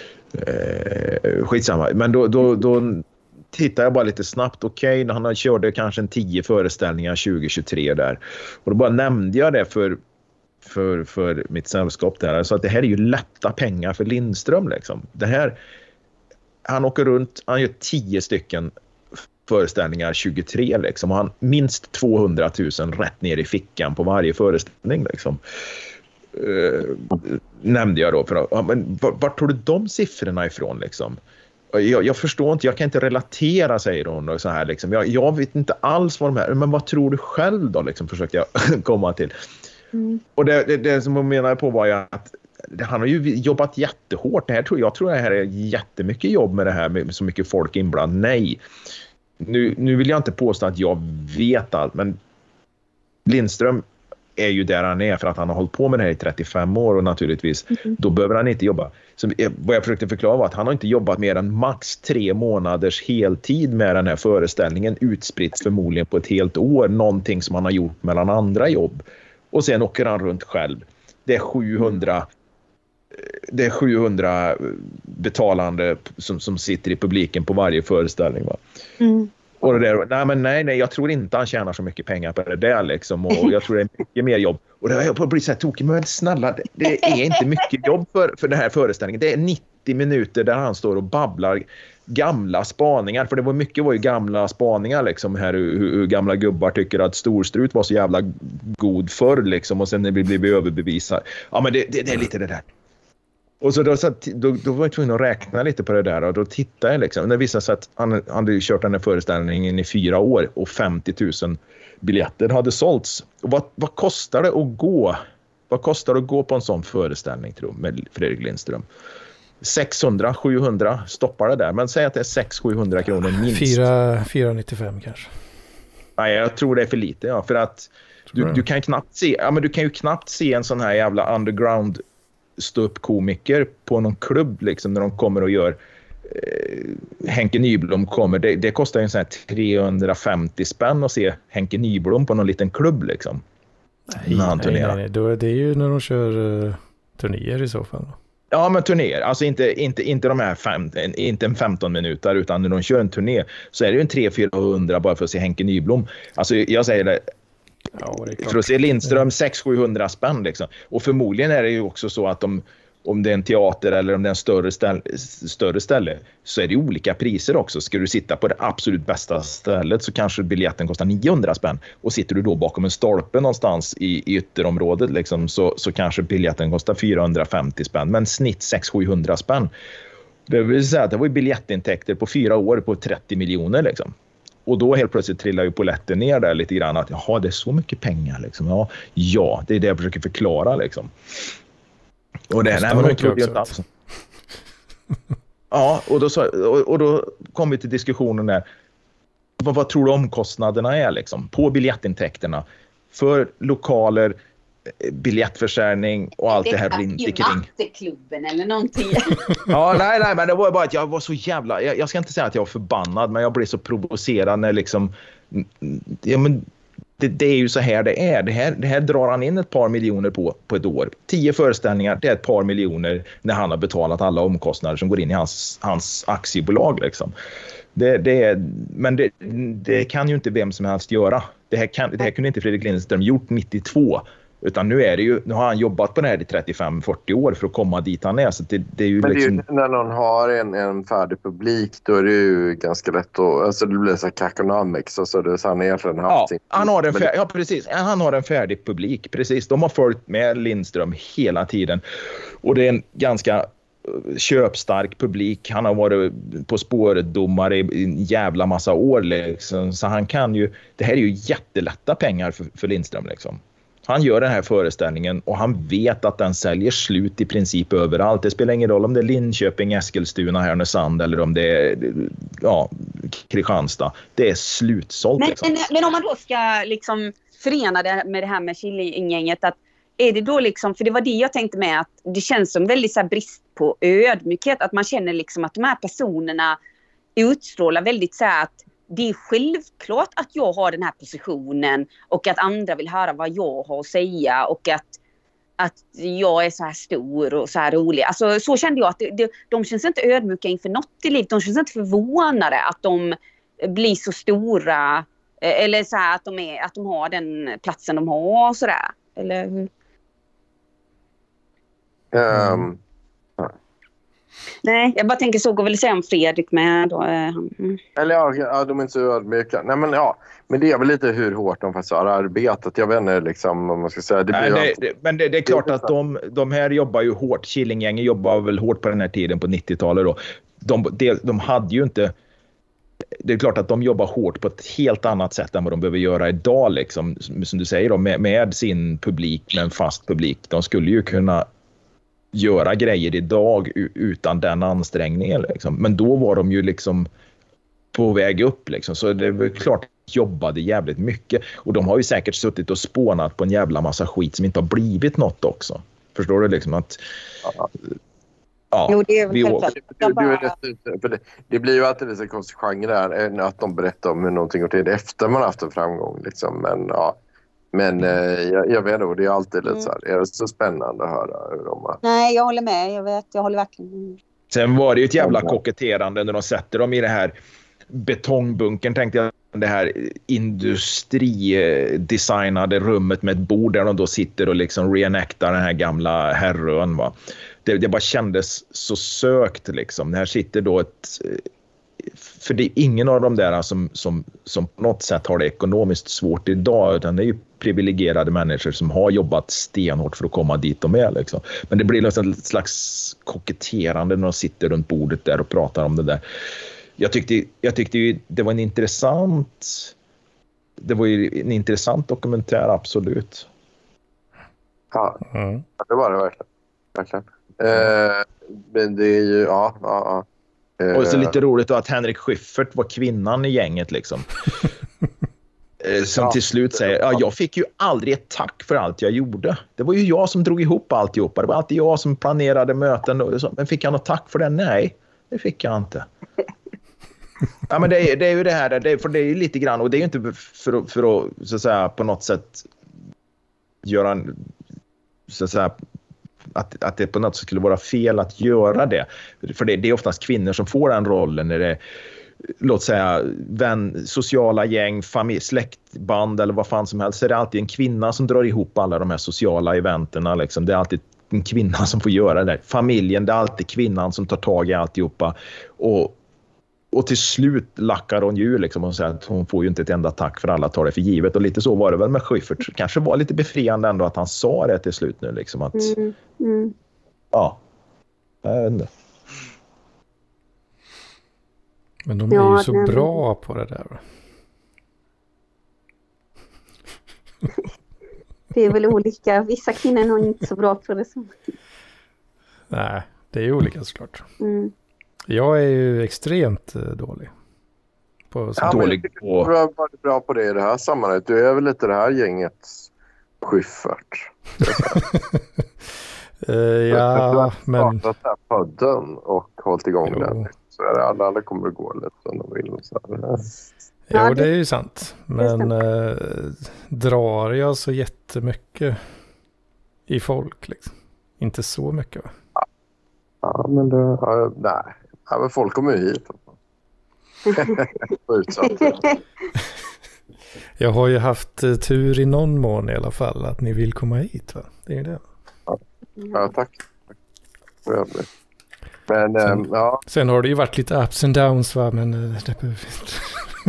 Uh, skitsamma. Men då, då, då tittar jag bara lite snabbt, okej, okay, han körde kanske en tio föreställningar tjugo tjugotre där. Och då bara nämnde jag det för, för, för mitt sällskap där. Så att det här är ju lätta pengar för Lindström liksom. Det här, han åker runt, han gör tio stycken föreställningar tjugotre liksom. Och han minst tvåhundratusen rätt ner i fickan på varje föreställning liksom. Uh, nämnde jag då. För, ja, men var, var tog du de siffrorna ifrån liksom? Jag, jag förstår inte, jag kan inte relatera, säger hon och så här liksom. jag, jag vet inte alls vad de här, men vad tror du själv då liksom, försökte jag komma till. Mm. Och det, det, det som hon menade på var ju att han har ju jobbat jättehårt. Det här tror, jag tror det här är jättemycket jobb med det här, med så mycket folk inblandade. Nej, nu, nu vill jag inte påstå att jag vet allt, men Lindström är ju där han är för att han har hållit på med det här i trettiofem år och naturligtvis, mm. då behöver han inte jobba. Så vad jag försökte förklara var att han har inte jobbat mer än max tre månaders heltid med den här föreställningen, utspritt förmodligen på ett helt år, någonting som han har gjort mellan andra jobb. Och sen åker han runt själv. Det är sjuhundra, det är sjuhundra betalande som, som sitter i publiken på varje föreställning, va? Mm. Och det där, nej, men nej, nej, jag tror inte han tjänar så mycket pengar på det där liksom, och jag tror det är mycket mer jobb. Och det har jag blivit så här tokig, men snälla, det, det är inte mycket jobb för, för den här föreställningen. Det är nittio minuter där han står och babblar gamla spaningar, för det var mycket var ju gamla spaningar liksom, här hur, hur gamla gubbar tycker att storstrut var så jävla god förr liksom, och sen när vi blev överbevisade. Ja, men det, det, det är lite det där. Och så då, så då, då var jag tvungen att räkna lite på det där, och då tittade jag liksom. Det visade sig att han, han hade kört den här föreställningen i fyra år och femtio tusen biljetter hade sålts. Och vad, vad kostar det att gå? Vad kostar det att gå på en sån föreställning, tror jag, med Fredrik Lindström? sexhundra sjuhundra stoppar det där. Men säg att det är sex sjuhundra kronor minst. fyra nittiofem kanske. Nej, jag tror det är för lite, ja. För att du, du kan knappt se, ja, men du kan ju knappt se en sån här jävla underground ståuppkomiker på någon klubb liksom, när de kommer och gör eh, Henke Nyblom kommer, det, det kostar ju en sån här trehundrafemtio spänn att se Henke Nyblom på någon liten klubb liksom. Nej, när han turnerar. Nej, nej, nej. Det är ju när de kör uh, turnéer i så fall. Ja, men turnéer, alltså inte, inte, inte de här fem, inte en femton minuter, utan när de kör en turné så är det ju en tre fyrahundra bara för att se Henke Nyblom. Alltså jag säger det, ja, det för att se Lindström sex sjuhundra spänn liksom. Och förmodligen är det ju också så att de, om det är en teater eller om det är en större ställe, större ställe, så är det olika priser också. Ska du sitta på det absolut bästa stället så kanske biljetten kostar niohundra spänn. Och sitter du då bakom en stolpe någonstans i, i ytterområdet liksom, så, så kanske biljetten kostar fyrahundrafemtio spänn. Men snitt sex sjuhundra spänn. Det vill säga att det var ju biljettintäkter på fyra år på trettio miljoner liksom. Och då helt plötsligt trillar ju poletten ner där lite grann, att jaha, det är så mycket pengar liksom. Ja, ja, det är det jag försöker förklara liksom. Och det, nej, men de trodde ju inte alls. Ja, och då, så, och, och då kom vi till diskussionen där. Vad, vad tror du omkostnaderna är liksom? På biljettintäkterna. För lokaler, biljettförsäljning och allt det, det här runt omkring. Natteklubben eller någonting. Ja, nej, nej, men det var bara att jag var så jävla... Jag, jag ska inte säga att jag var förbannad, men jag blev så provocerad när liksom... Ja, men det, det är ju så här det är. Det här, det här drar han in ett par miljoner på, på ett år. Tio föreställningar, det är ett par miljoner när han har betalat alla omkostnader som går in i hans, hans aktiebolag liksom. Det, det är, men det, det kan ju inte vem som helst göra. Det här, kan, det här kunde inte Fredrik Lindström gjort nittiotvå Utan nu är det ju, nu har han jobbat på det här i trettiofem fyrtio år för att komma dit han är. Så det, det är ju Men liksom... det är ju, när någon har en, en färdig publik, då är det ju ganska lätt att... Alltså det blir så här Kakonomics, alltså det är så han egentligen haft ja, sin... han har en fär... ja, precis. Han har en färdig publik, precis. De har följt med Lindström hela tiden. Och det är en ganska köpstark publik. Han har varit på spårdomare i en jävla massa år liksom. Så han kan ju... Det här är ju jättelätta pengar för, för Lindström liksom. Han gör den här föreställningen och han vet att den säljer slut i princip överallt. Det spelar ingen roll om det är Linköping, Eskilstuna, Härnösand eller om det är ja, Kristianstad. Det är slutsålt. Men, liksom. men, men om man då ska liksom förena det med det här med Killinggänget, att är det då liksom, för det var det jag tänkte med, att det känns som väldigt så här brist på ödmjukhet, att man känner liksom att de här personerna utstrålar väldigt så här att det är självklart att jag har den här positionen och att andra vill höra vad jag har att säga och att, att jag är så här stor och så här rolig. Alltså så kände jag att det, det, de känns inte ödmjuka inför något i livet. De känns inte förvånade att de blir så stora eller så här att de, är, att de har den platsen de har och sådär. Eller hur? Um. Nej, jag bara tänker så går väl säga om Fredrik med då. Mm. Eller ja, ja, de är inte så ödmjuka. Nej men ja, men det är väl lite hur hårt de faktiskt har arbetat. Jag vet inte liksom om man ska säga. Det blir Nej, alltid... det, men det, det är klart att de, de här jobbar ju hårt. Killinggänget jobbar väl hårt på den här tiden på nittiotalet då. De, de, de hade ju inte... Det är klart att de jobbar hårt på ett helt annat sätt än vad de behöver göra idag liksom. Som du säger då, med, med sin publik, med en fast publik. De skulle ju kunna göra grejer idag utan den ansträngningen liksom. Men då var de ju liksom på väg upp liksom. Så det är klart att jobbade jävligt mycket och de har ju säkert suttit och spånat på en jävla massa skit som inte har blivit något också. Förstår du liksom att ja. Ja, jo, det är väl självklart. Du, du är rätt, för det, det blir ju alltid lite konstig genre där att de berättar om hur någonting går till efter man har haft en framgång liksom. Men ja. Men eh, jag, jag vet inte, det är alltid lite så här, är det så spännande att höra hur de har... Nej, jag håller med, jag vet, jag håller verkligen. Sen var det ju ett jävla koketterande när de sätter dem i det här betongbunkern, tänkte jag, det här industridesignade rummet med ett bord där de då sitter och liksom reenactar den här gamla herrön, va. Det, det bara kändes så sökt liksom. Det här sitter då ett... För det är ingen av dem där som, som, som på något sätt har det ekonomiskt svårt idag, utan det är ju privilegierade människor som har jobbat stenhårt för att komma dit de är liksom. Men det blir liksom ett slags koketterande när de sitter runt bordet där och pratar om det där. Jag tyckte, jag tyckte ju det var en intressant det var ju en intressant dokumentär, absolut. Ja, mm. det var det verkligen. verkligen. Eh, men det är ju, ja, ja, ja. Och så lite roligt då att Henrik Schyffert var kvinnan i gänget liksom. Som ja, till slut säger, ja, jag fick ju aldrig ett tack för allt jag gjorde. Det var ju jag som drog ihop alltihopa. Det var alltid jag som planerade möten. Och så. Men fick jag något tack för det? Nej, det fick jag inte. Ja, men det är, det är ju det här, det är, för det är ju lite grann, och det är ju inte för, för att, så att säga, på något sätt göra en, så att säga, Att, att det på något sätt skulle vara fel att göra det. För det, det är oftast kvinnor som får den rollen när det, låt säga, vän, sociala gäng, familj, släktband eller vad fan som helst. Så är det alltid en kvinna som drar ihop alla de här sociala eventerna. Liksom. Det är alltid en kvinna som får göra det. Familjen, det är alltid kvinnan som tar tag i alltihopa. Och, och till slut lackar hon ju liksom och säger att hon får ju inte ett enda tack för alla tar det för givet. Och lite så var det väl med Schyffert. Kanske var lite befriande ändå att han sa det till slut nu. Liksom att, mm. Mm. ja, jag vet inte. Men de är ja, ju så nej. bra på det där. Det är väl olika. Vissa kvinnor är nog inte så bra på det. Så. Nej, det är ju olika såklart. Mm. Jag är ju extremt dålig. På ja, dålig men på... Du har varit bra på det i det här sammanhanget. Du är väl lite det här gängets Schyffert. uh, ja, du har men... startat den här podden och hållit igång jo. den. Så är det alla, alla kommer att gå lite som de vill. Så här. Jo, det är ju sant. Men uh, drar jag så jättemycket i folk liksom? Inte så mycket, va? Ja, men det... Ja, nej. Ja, men folk kommer ju hit. Jag har ju haft tur i någon mån i alla fall att ni vill komma hit, va? Det är det. Ja, ja tack. tack. Men, sen, äm, ja. sen har det ju varit lite ups and downs, va? Men äh, det behöver vi inte.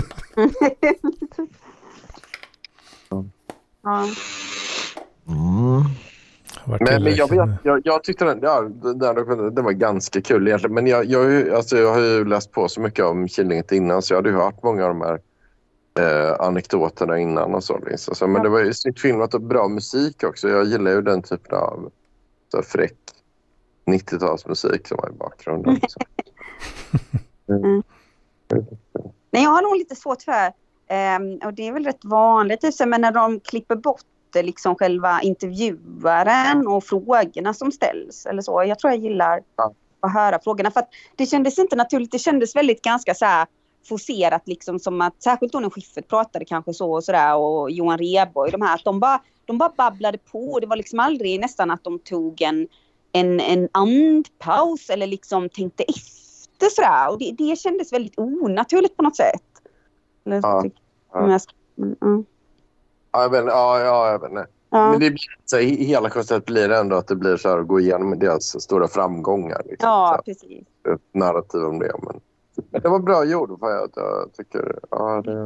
Ja. Mm. Men, men jag, vet, jag, jag tyckte den, ja, den, den var ganska kul egentligen. Men jag, jag, alltså, jag har ju läst på så mycket om Killinget innan, så jag hade ju hört många av de här eh, anekdoterna innan och så. Liksom. så men det var ju snyggt filmat och bra musik också. Jag gillar ju den typen av så fräck nittiotalsmusik som var i bakgrunden. mm. Nej, jag har nog lite svårt för, um, och det är väl rätt vanligt, men när de klipper bort liksom själva intervjuaren och frågorna som ställs eller så. Jag tror jag gillar ja. att höra frågorna, för att det kändes inte naturligt. Det kändes väldigt ganska så här forcerat, liksom, som att särskilt då när Schiffert pratade kanske så och sådär, och Johan Rheborg, de här, att de bara, de bara babblade på. Det var liksom aldrig nästan att de tog en, en, en andpaus eller liksom tänkte efter sådär, och det, det kändes väldigt onaturligt på något sätt. Eller, ja. tyck, Ja. mm, mm. Ja, jag vet, ja, ja, jag vet inte. Ja. Men det blir, så, hela konceptet blir ändå att det blir så här att gå igenom deras stora framgångar. Liksom, ja, så, precis. ett narrativ om det. Men, men det var bra gjort, för jag, jag tycker... Ja, det,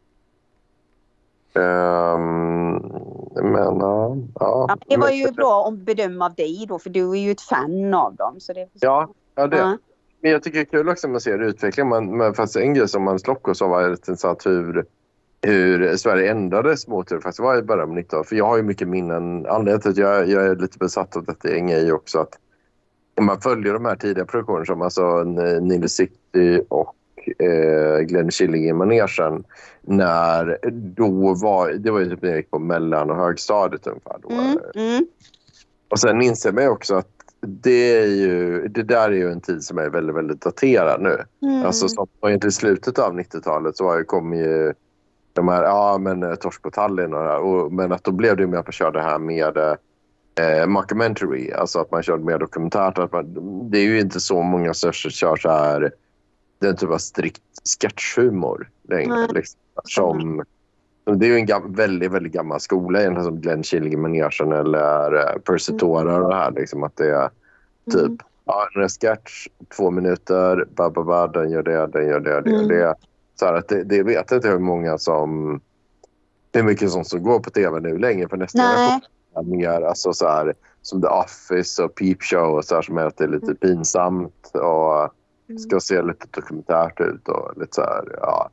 um, men, ja, ja, det var men, ju bra att bedöma av dig då, för du är ju ett fan av dem. Så det ja, ja, det. Ja. Men jag tycker det är kul också att man ser utveckling. Men, men fast en grej som man slockar så var det intressant hur... hur Sverige ändrades mot det. Fast det var i början av nittiotalet. För jag har ju mycket minnen. Anledningen till att jag, jag är lite besatt av detta gäng är ju också att man följer de här tidiga produktionerna som alltså Nile City och eh, Glenn Killing i manegen. När då var, det var ju typ när jag gick på mellan- och högstadiet ungefär då. Mm, mm. Och sen inser man också att det, är ju, det där är ju en tid som är väldigt, väldigt daterad nu. Mm. Alltså som var inte i slutet av nittiotalet så var ju, kom ju de här, ja men Torsk på Tallinn och, det och men att då blev det ju med att man körde här med eh, mockumentary, alltså att man körde mer dokumentärt. Att man, det är ju inte så många som kör så här den typ av strikt sketchhumor längre. Mm. Liksom, som, det är ju en gam, väldigt, väldigt gammal skola egentligen, som Glenn Killing i manegen eller uh, Percy mm. Tora och det här. Liksom, att det är typ, mm. ja, en sketch, två minuter, ba, ba, ba, den gör det, den gör det, den gör det. Mm. Så här att det, det vet jag inte hur många som... Det är mycket som, som går på tv nu längre. För nästa generation mer alltså så här, som The Office och Peep Show och så här, som är att det är lite pinsamt och ska se lite dokumentärt ut och lite så här, ja.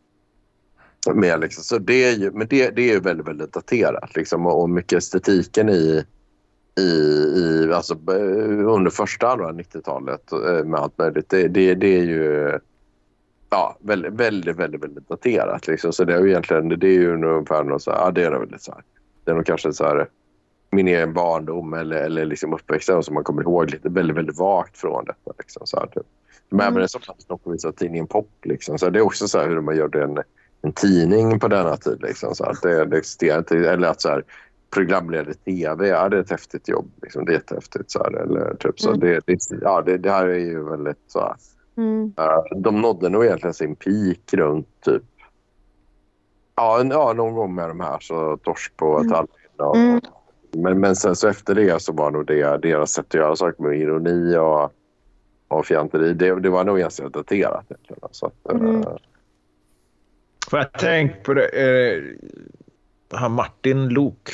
Mer liksom. Så det är ju, men det, det är ju väldigt, väldigt daterat liksom, och, och mycket estetiken i, i, i alltså under första halva nittiotalet med allt möjligt. Det, det, det är ju... Ja, väldigt, väldigt, väldigt, väldigt daterat liksom. Så det är ju egentligen, det är ju ungefär något så här, ja det är väldigt så här. Det är nog kanske så här min egen barndom eller, eller liksom uppväxten som man kommer ihåg lite väldigt, väldigt vagt från detta liksom så här typ. Men mm. även det som fanns något visar tidningen Pop liksom. Så det är också så här hur man gör en, en tidning på denna tid liksom. Så här, det, det existerar inte, eller att så här programledare tv, ja det är ett häftigt jobb liksom. Det är jättehäftigt så här, eller typ så mm. det, det, ja det, det här är ju väldigt så här. Mm. De nådde nog egentligen sin peak runt typ ja, en, ja någon gång med de här så Torsk på mm. Tallinn och, mm. men, men sen så efter det så var nog det deras sätt att göra saker med ironi och, och fjanteri, det, det var nog ganska daterat egentligen, så att, mm. uh... För jag tänk på det eh, han Martin Luuk,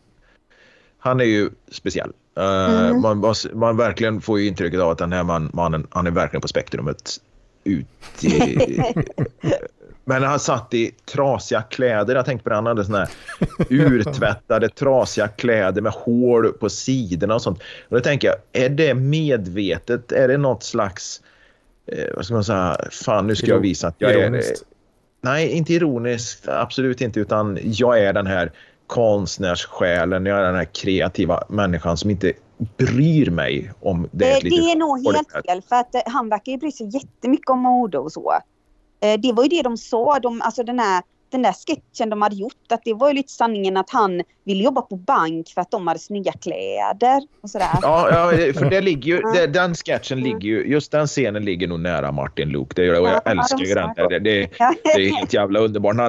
han är ju speciell. Mm. Uh, man, man verkligen får ju intrycket av att den här man, mannen, han är verkligen på spektrumet ut i, men han satt i trasiga kläder. Jag tänkte på det, han hade såna här urtvättade trasiga kläder med hål på sidorna och sånt. Och då tänker jag, är det medvetet? Är det något slags eh, vad ska man säga, fan nu ska jag visa att jag är, nej inte ironiskt, absolut inte, utan jag är den här konstnärssjälen, jag är den här kreativa människan som inte bryr mig om det. Det, det är nog helt fel, för att han verkar ju bry sig jättemycket om mode och så. Det var ju det de sa, de, alltså den här, den där sketchen de hade gjort, att det var ju lite sanningen att han ville jobba på bank för att de hade snygga kläder och sådär. Ja, ja för det ligger ju, det, den sketchen ligger ju, just den scenen ligger nog nära Martin Luuk, det gör det, och jag ja, älskar ju den, det, det, det är helt jävla underbart. Han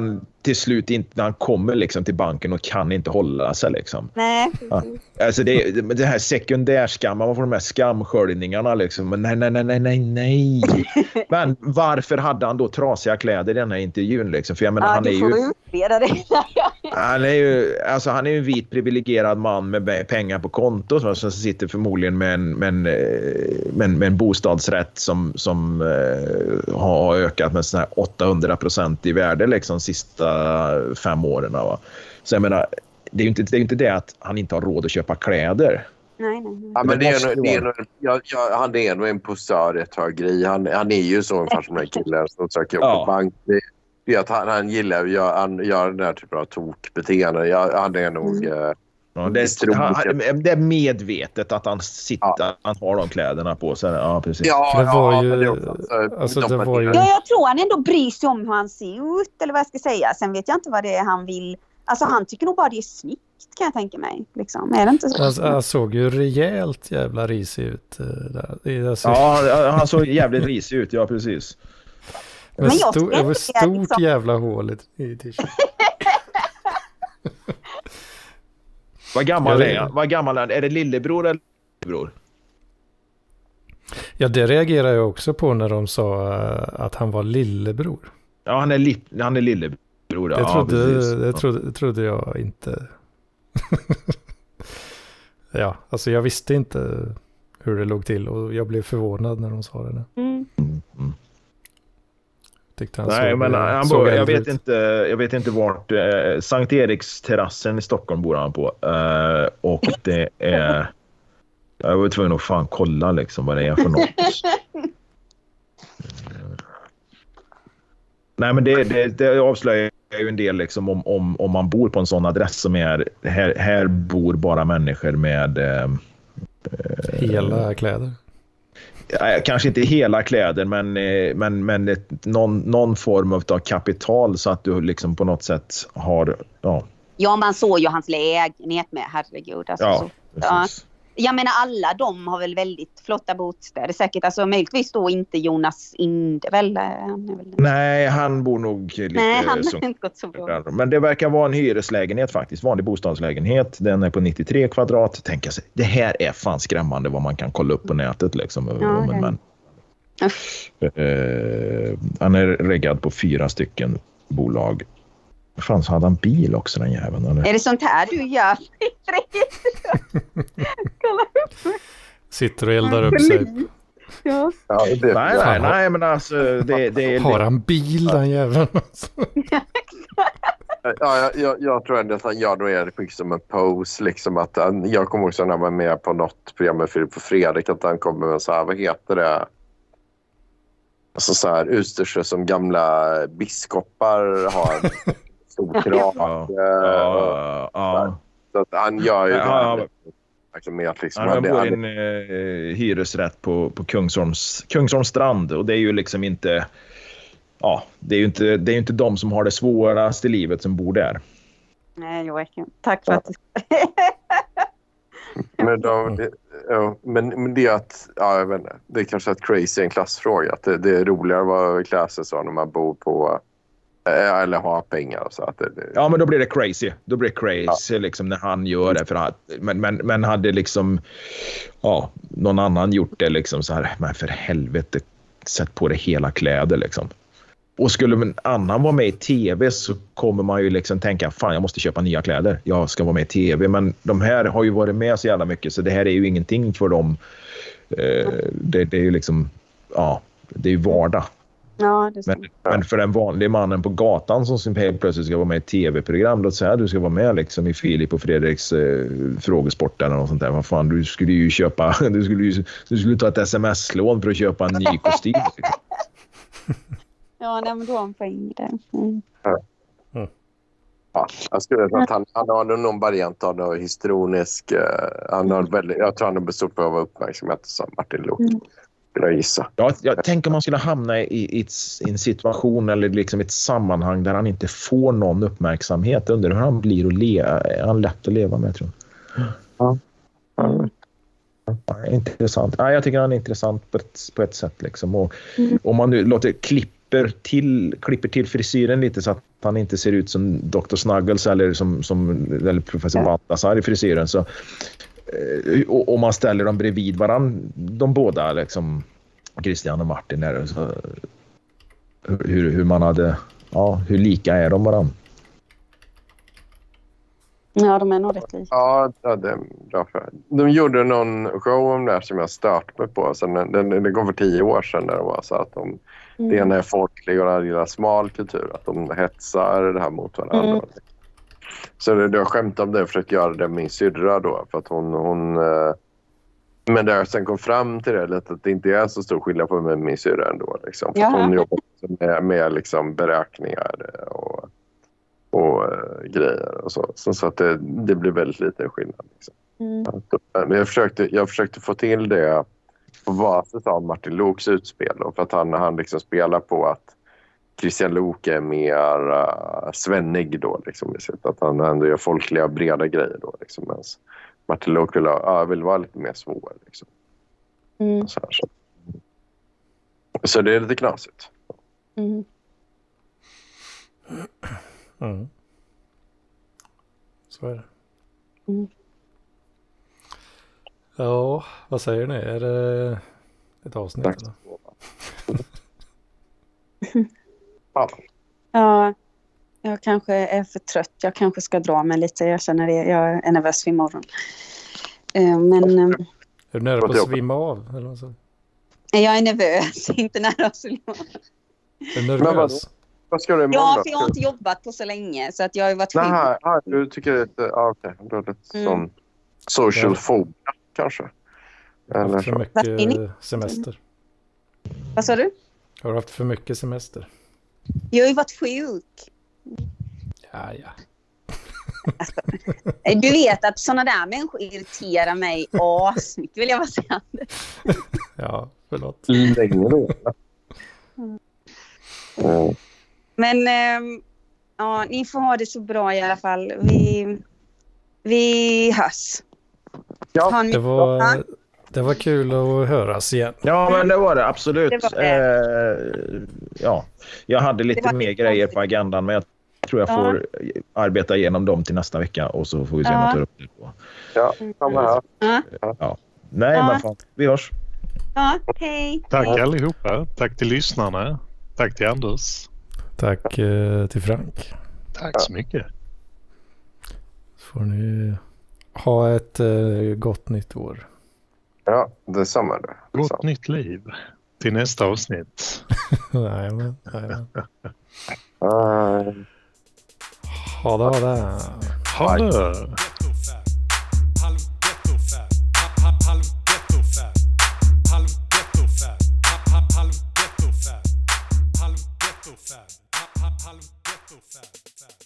till slut inte, när han kommer liksom till banken och kan inte hålla sig liksom. Nej. Ja. Alltså det, det här sekundärskamman, man får de här skamsköljningarna liksom. Men nej, nej, nej, nej, nej, nej. Men varför hade han då trasiga kläder i den här intervjun liksom? För jag menar, ja, han är ju... det. han är ju, alltså han är ju en vit privilegierad man med pengar på konto som, som sitter förmodligen med en, med en, med en, med en bostadsrätt som, som uh, har ökat med sån här åttahundra procent i värde liksom sista fem åren. Va? Så jag menar, det är ju inte det, är inte det att han inte har råd att köpa kläder. Nej, nej, nej. Ja, men det är, det är, det är, jag, jag, han är nog en posör rätt hög grej. Han, han är ju så ungefär som den killen som söker jobb Ja. på bank. Det, det är att han, han gillar gör, han gör den där typen av tokbeteende. Jag, han är nog... Mm. Eh, Ja, det, är, han, det är medvetet att han sitter, ja. Han har de kläderna på sig. Ja, precis. Ja, det var ja, ju... men det, också, alltså, de det var ju... Ja, jag tror han ändå bryr sig om hur han ser ut, eller vad jag ska säga. Sen vet jag inte vad det är han vill. Alltså han tycker nog bara det är snyggt, kan jag tänka mig. Liksom. Är det inte så? Alltså, han såg ju rejält jävla risig ut. Där. Alltså... Ja, han såg jävligt risig ut, ja precis. Men men jag sto- det var stort liksom... jävla hål i t-shirt. Vad gammal är han? Vad gammal är han? Är det lillebror eller lillebror? Ja, det reagerade jag också på när de sa att han var lillebror. Ja, han är, li- han är lillebror. Det, ja, trodde, det, trodde, det trodde jag inte. Ja, alltså jag visste inte hur det låg till och jag blev förvånad när de sa det. Mm. Mm. Tyckte han Nej, såg, men han såg bor, jag, vet ut. inte, jag vet inte vart eh, Sankt Eriks terrassen i Stockholm bor han på. Eh, och det är... Jag var tvungen att fan kolla liksom vad det är för något. Nej, men det, det, det avslöjar ju en del liksom om, om, om man bor på en sån adress som är... Här, här bor bara människor med... Eh, hela kläder. Kanske inte hela kläder, men, men, men ett, någon, någon form av kapital så att du liksom på något sätt har... Ja, ja man såg ju hans lägenhet med, herregud. Alltså, ja, så, ja. Jag menar alla de har väl väldigt flotta bostäder säkert. Alltså möjligtvis då inte Jonas Inde väl? Han är väl... Nej, han bor nog lite... Nej, han så... har inte gått så bra. Men det verkar vara en hyreslägenhet faktiskt. Vanlig bostadslägenhet. Den är på nittiotre kvadrat. Tänka sig, det här är fan skrämmande vad man kan kolla upp på nätet liksom. Ja, men, men, uh, han är reggad på fyra stycken bolag. Fan, så hade han bil också den jäveln. Eller? Är det sånt här du gör? Kolla upp. Sitter och eldar upp sig. Ja. Ja, det, nej, nej, nej, men alltså det, det är... Har han bil den jäveln? Ja, jag, jag, jag tror ändå att han gör det mycket som en pose. Liksom att han, jag kommer också när han var med på något program med Filip och Fredrik att han kommer med så här, vad heter det? Alltså så här, Östersjö som gamla biskopar har stor krage. Ja, ja, ja. Så att han gör ju ja, det. Liksom med att liksom, han det, bor han, i en eh, hyresrätt på, på Kungsholms, Kungsholms strand och det är ju liksom inte... Ja, det är ju inte, det är inte de som har det svåraste i livet som bor där. Nej, Joakim. Tack för att du... men, de, det, ja, men, men det är att, ja, jag vet inte, det är kanske ett crazy en klassfråga. Att det, det är roligare att vara klasser så när man bor på, eller har pengar. Så att det, det... Ja, men då blir det crazy. Då blir det crazy ja. Liksom när han gör det. För att, men, men, men hade liksom, ja, någon annan gjort det liksom så här, men för helvete, sätt på det hela kläder liksom. Och skulle en annan vara med i tv så kommer man ju liksom tänka, fan jag måste köpa nya kläder. Jag ska vara med i tv. Men de här har ju varit med så jävla mycket så det här är ju ingenting för dem. Eh, det, det är ju liksom, ja, det är ju vardag. Ja, det men, men för en vanlig mannen på gatan som helt plötsligt ska vara med i ett tv-program, låt säga du ska vara med liksom i Filip och Fredriks eh, frågesport eller något sånt där. Vad fan, du skulle ju köpa, du skulle ju du skulle ta ett sms-lån för att köpa en ny kostym. Liksom. Ja, nej, men då har han poäng där. Mm. Ja. Mm. Ja, jag skulle säga att han, han har någon variant av någon historisk... Uh, han har väldigt, jag tror han har bestått av uppmärksamhet som Martin Luuk. Mm. Jag gissa. Ja, jag tänker om man skulle hamna i, i, ett, i en situation eller liksom ett sammanhang där han inte får någon uppmärksamhet under hur han blir och le, är han lätt att leva med, tror jag. Ja. Mm. Ja, intressant. Ja, jag tycker han är intressant på ett, på ett sätt liksom. Och, mm. Om man nu låter klippa klipper till, klipper till frisyren lite så att han inte ser ut som doktor Snuggles eller som, som eller professor ja. Baltasar i frisyren. Så, och, och man ställer dem bredvid varandra, de båda, liksom Christian och Martin där, så, hur, hur man hade, ja, hur lika är de varandra? Ja, de är nog rätt lika. Ja, det är därför. De gjorde någon show om det här som jag stört mig på. Sen, det, det går för tio år sedan där det var så att de, mm. det ena är folklig och det andra är smal kultur. Att de hetsar det här mot varandra. Mm. Så det, jag skämtade om det och försökte göra det med min syrra då. För att hon... hon men där jag sen kom fram till det lite att det inte är så stor skillnad på mig och min syrra ändå. Liksom. För att hon jobbar med, med liksom beräkningar och... och uh, grejer och så. Så, så att det, det blir väldigt liten skillnad. Liksom. Mm. Men jag försökte, jag försökte få till det på basis av Martin Loks utspel. Då, för att han, han liksom spelar på att Christian Lok är mer uh, svennig då. Liksom, att han ändå gör folkliga breda grejer då. Liksom, medan Martin Lok vill, uh, vill vara lite mer svår. Liksom. Mm. Så, här, så. så det är lite knasigt. Mm. Mm. Så är det. Mm. Ja, vad säger ni? Är det ett avsnitt? Tack. Ja. Ja, jag kanske är för trött. Jag kanske ska dra mig lite. Jag känner det. Jag är nervös vid morgon. Men... Är du nära på att svimma av? Eller så? Jag är nervös. Inte nära att svimma av. Är du nervös? Vad ska du ja, för jag har inte jobbat på så länge. Så att jag har ju varit Nej, nej, du tycker att ja, okej. Du har lite mm. sån social ja. Phobia, kanske. Eller har haft för mycket semester. Vad sa du? Har du haft för mycket semester? Jag har ju varit sjuk. Ja, ja. Alltså, du vet att sådana där människor irriterar mig asmycket, vill jag bara säga. Ja, förlåt. Länge då. Mm. Mm. Men ähm, ja, ni får ha det så bra i alla fall. Vi, vi hörs. Ja, det var, det var kul att höras igen. Ja, men det var det, absolut. Det var det. Eh, ja, jag hade lite mer grejer på agendan, men jag tror jag får ja. arbeta igenom dem till nästa vecka och så får vi se ja. något upp det på. Ja, samma här. Ja. Ja. Nej, ja. men fan, vi hörs. Ja, hej. Tack hej. allihopa. Tack till lyssnarna. Tack till Anders. Tack eh, till Frank. Tack så mycket. Får ni ha ett eh, gott nytt år. Ja, detsamma då. Gott detsamma. Nytt liv. Till nästa avsnitt. nej, men, nej, men. Uh... Ha det, ha det. Ha det. Halv ghetto fab, halv ghetto fab.